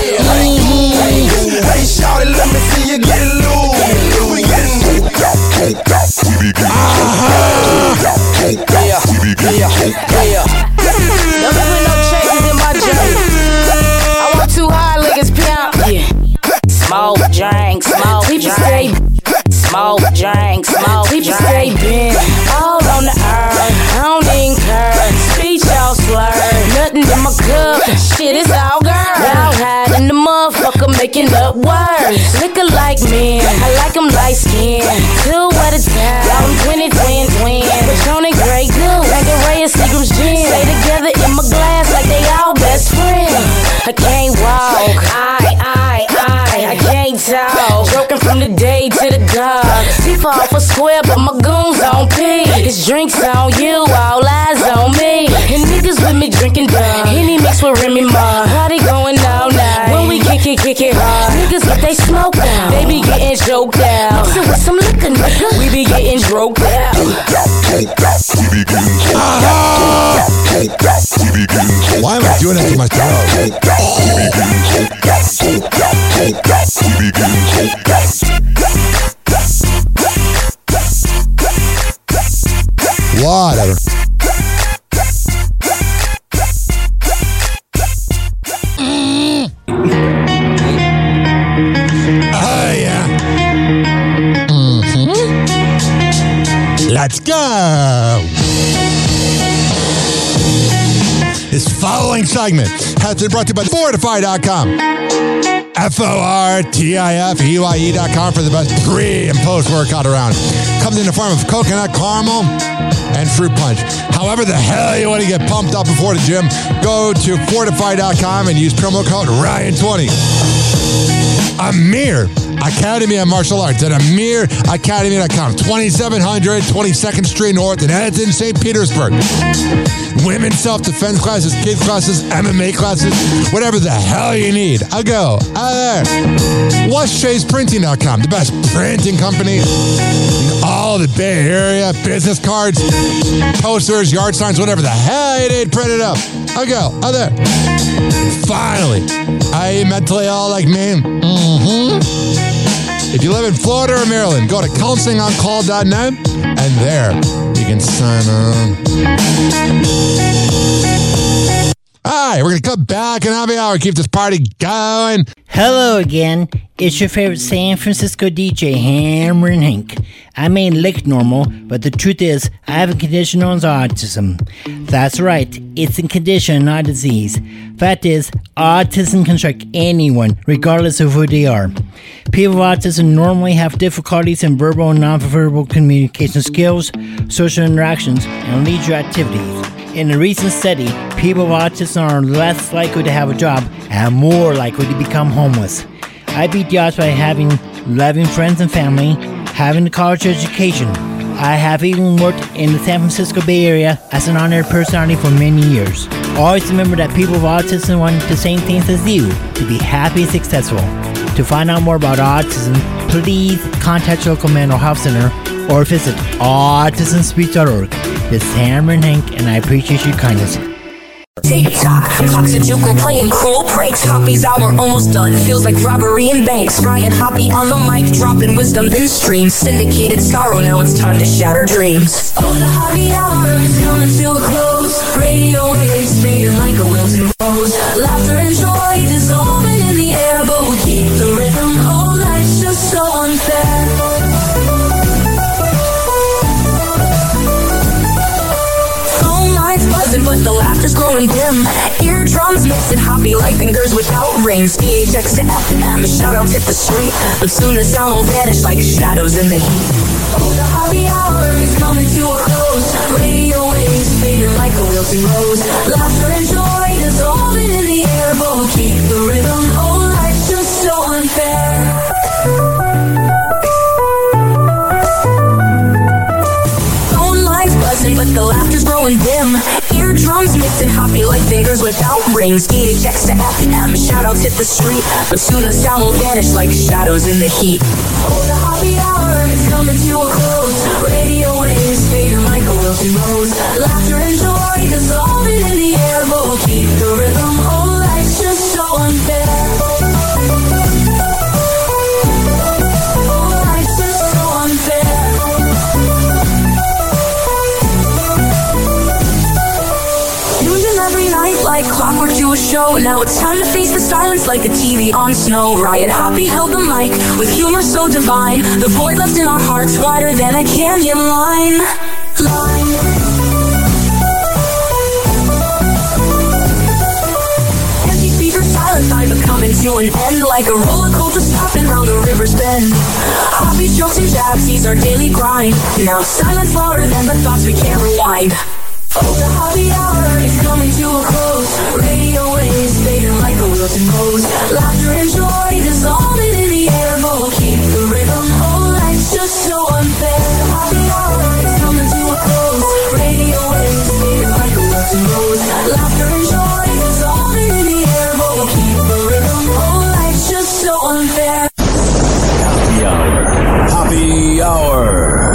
Hey, shout it, let me see you get loose. We getting coked out, coked out. We be getting coked out, coked out. We be getting coked out. Don't put no chases in my journey. I want two high niggas pimp. Yeah. Smoke, drink, smoke, drink. Smoke, drink, smoke, people stay bent all on the earth. I don't incur speech all slurred. Nothing in my cup, shit is all girl. Out high in the motherfucker making up words. Looking like men, I like them light skin. Two at a time, I'm twenty twin twin. Patron and Grey Goose, Tanqueray and Seagram's gin. Stay together in my glass like they all best friends. I can't walk, I, I, I, I can't talk. Joking from the day to the dark. Teeth off a square, but my goons on P. It's drinks on you, all eyes on me. And niggas with me drinking dumb. Henny mixed with Remy Ma. Party going all night. When we kick it, kick it hard. Niggas get they smoke out. They be getting choked out. Mix it with some liquor, nigga. We be getting droked out. Why am I doing that to my throat? What? I don't Let's go. This following segment has been brought to you by Fortify dot com. F O R T I F E Y E dot com for the best pre and post workout around. Comes in the form of coconut caramel and fruit punch. However the hell you want to get pumped up before the gym, go to Fortify dot com and use promo code Ryan twenty. Amir Academy of Martial Arts at Amir Academy dot com. twenty-seven hundred twenty-second Street North in Edmonton, Saint Petersburg. Women's self-defense classes, kids classes, M M A classes, whatever the hell you need. I go out there. West Chase Printing dot com, the best printing company in all the Bay Area. Business cards, posters, yard signs, whatever the hell you need printed up. I go out there. Finally, are you mentally ill like me? Mm-hmm. If you live in Florida or Maryland, go to counseling on call dot net and there you can sign on. All right, we're going to come back and have an hour, keep this party going. Hello again. It's your favorite San Francisco D J, Hammerin' Hank. I may look normal, but the truth is, I have a condition known as autism. That's right, it's a condition, not a disease. Fact is, autism can strike anyone, regardless of who they are. People with autism normally have difficulties in verbal and non-verbal communication skills, social interactions, and leisure activities. In a recent study, people with autism are less likely to have a job and more likely to become homeless. I beat the odds by having loving friends and family, having a college education. I have even worked in the San Francisco Bay Area as an honored personality for many years. Always remember that people with autism want the same things as you, to be happy and successful. To find out more about autism, please contact your local mental health center or visit autism speech dot org. This is Hammerin' Hank, and I appreciate your kindness. TikTok, clocks and juke, playing cool pranks. Hoppy's hour almost done. Feels like robbery in banks. Ryan Hoppy on the mic, dropping wisdom in streams. Syndicated sorrow, now it's time to shatter dreams. Oh, the Hoppy hour is coming to a close. Radio waves fading like a wilted rose. Laughter and joy dissolving in the air, but we keep the rhythm. Oh, life's just so unfair. Buzzing, but the laughter's growing dim. Eardrums mixing hoppy like fingers without rings. D H X to F and M, shout out hit the street. But soon the sound will vanish like shadows in the heat. Oh, the Hoppy hour is coming to a close. Radio waves fading like a wilting rose. Laughter and joy dissolving in the air, but we'll keep the rhythm. Oh, life's just so unfair. But the laughter's growing dim. Eardrums mixing hoppy like fingers without rings. D H X to F and M, shoutouts hit the street. But soon the sound will vanish like shadows in the heat. Oh, the Hoppy hour is coming to a close. Radio waves fading like a wilting rose. Laughter and joy dissolving in the air, but we'll keep the rhythm. Oh, life's just so unfair. Oh, life's just so unfair. Every night like clockwork to a show. Now it's time to face the silence like a T V on snow. Ryan Hoppy held the mic with humor so divine. The void left in our hearts wider than a canyon line. Line. Empty speaker silent time but coming to an end like a roller coaster stopping round the river's bend. Hoppy's jokes and jabs, these our daily grind. Now silence louder than the thoughts we can't rewind. Oh, the Hoppy hour is coming to a close. Radio waves fading like a wilting rose. Laughter and joy dissolving in the air, but we'll keep the rhythm. Oh, life's just so unfair. The Hoppy hour is coming to a close. Radio waves fading like a wilting rose. Laughter and joy dissolving in the air, but we'll keep the rhythm. Oh, life's just so unfair. Hoppy hour. Hoppy hour.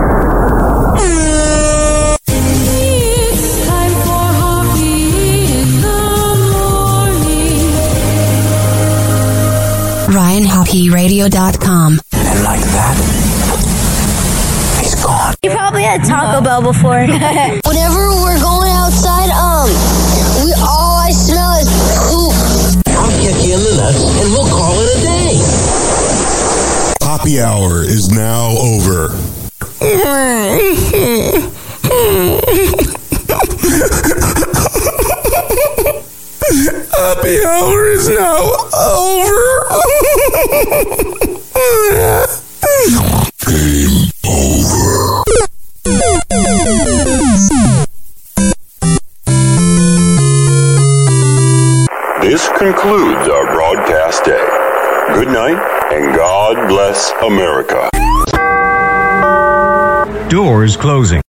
Ryan Hoppy Radio dot com. And like that, he's gone. You probably had Taco Bell before. Whenever we're going outside, um, we all I smell is poop. I'll kick you in the nuts and we'll call it a day. Hoppy hour is now over. Happy hour is now over. Game over. This concludes our broadcast day. Good night, and God bless America. Doors closing.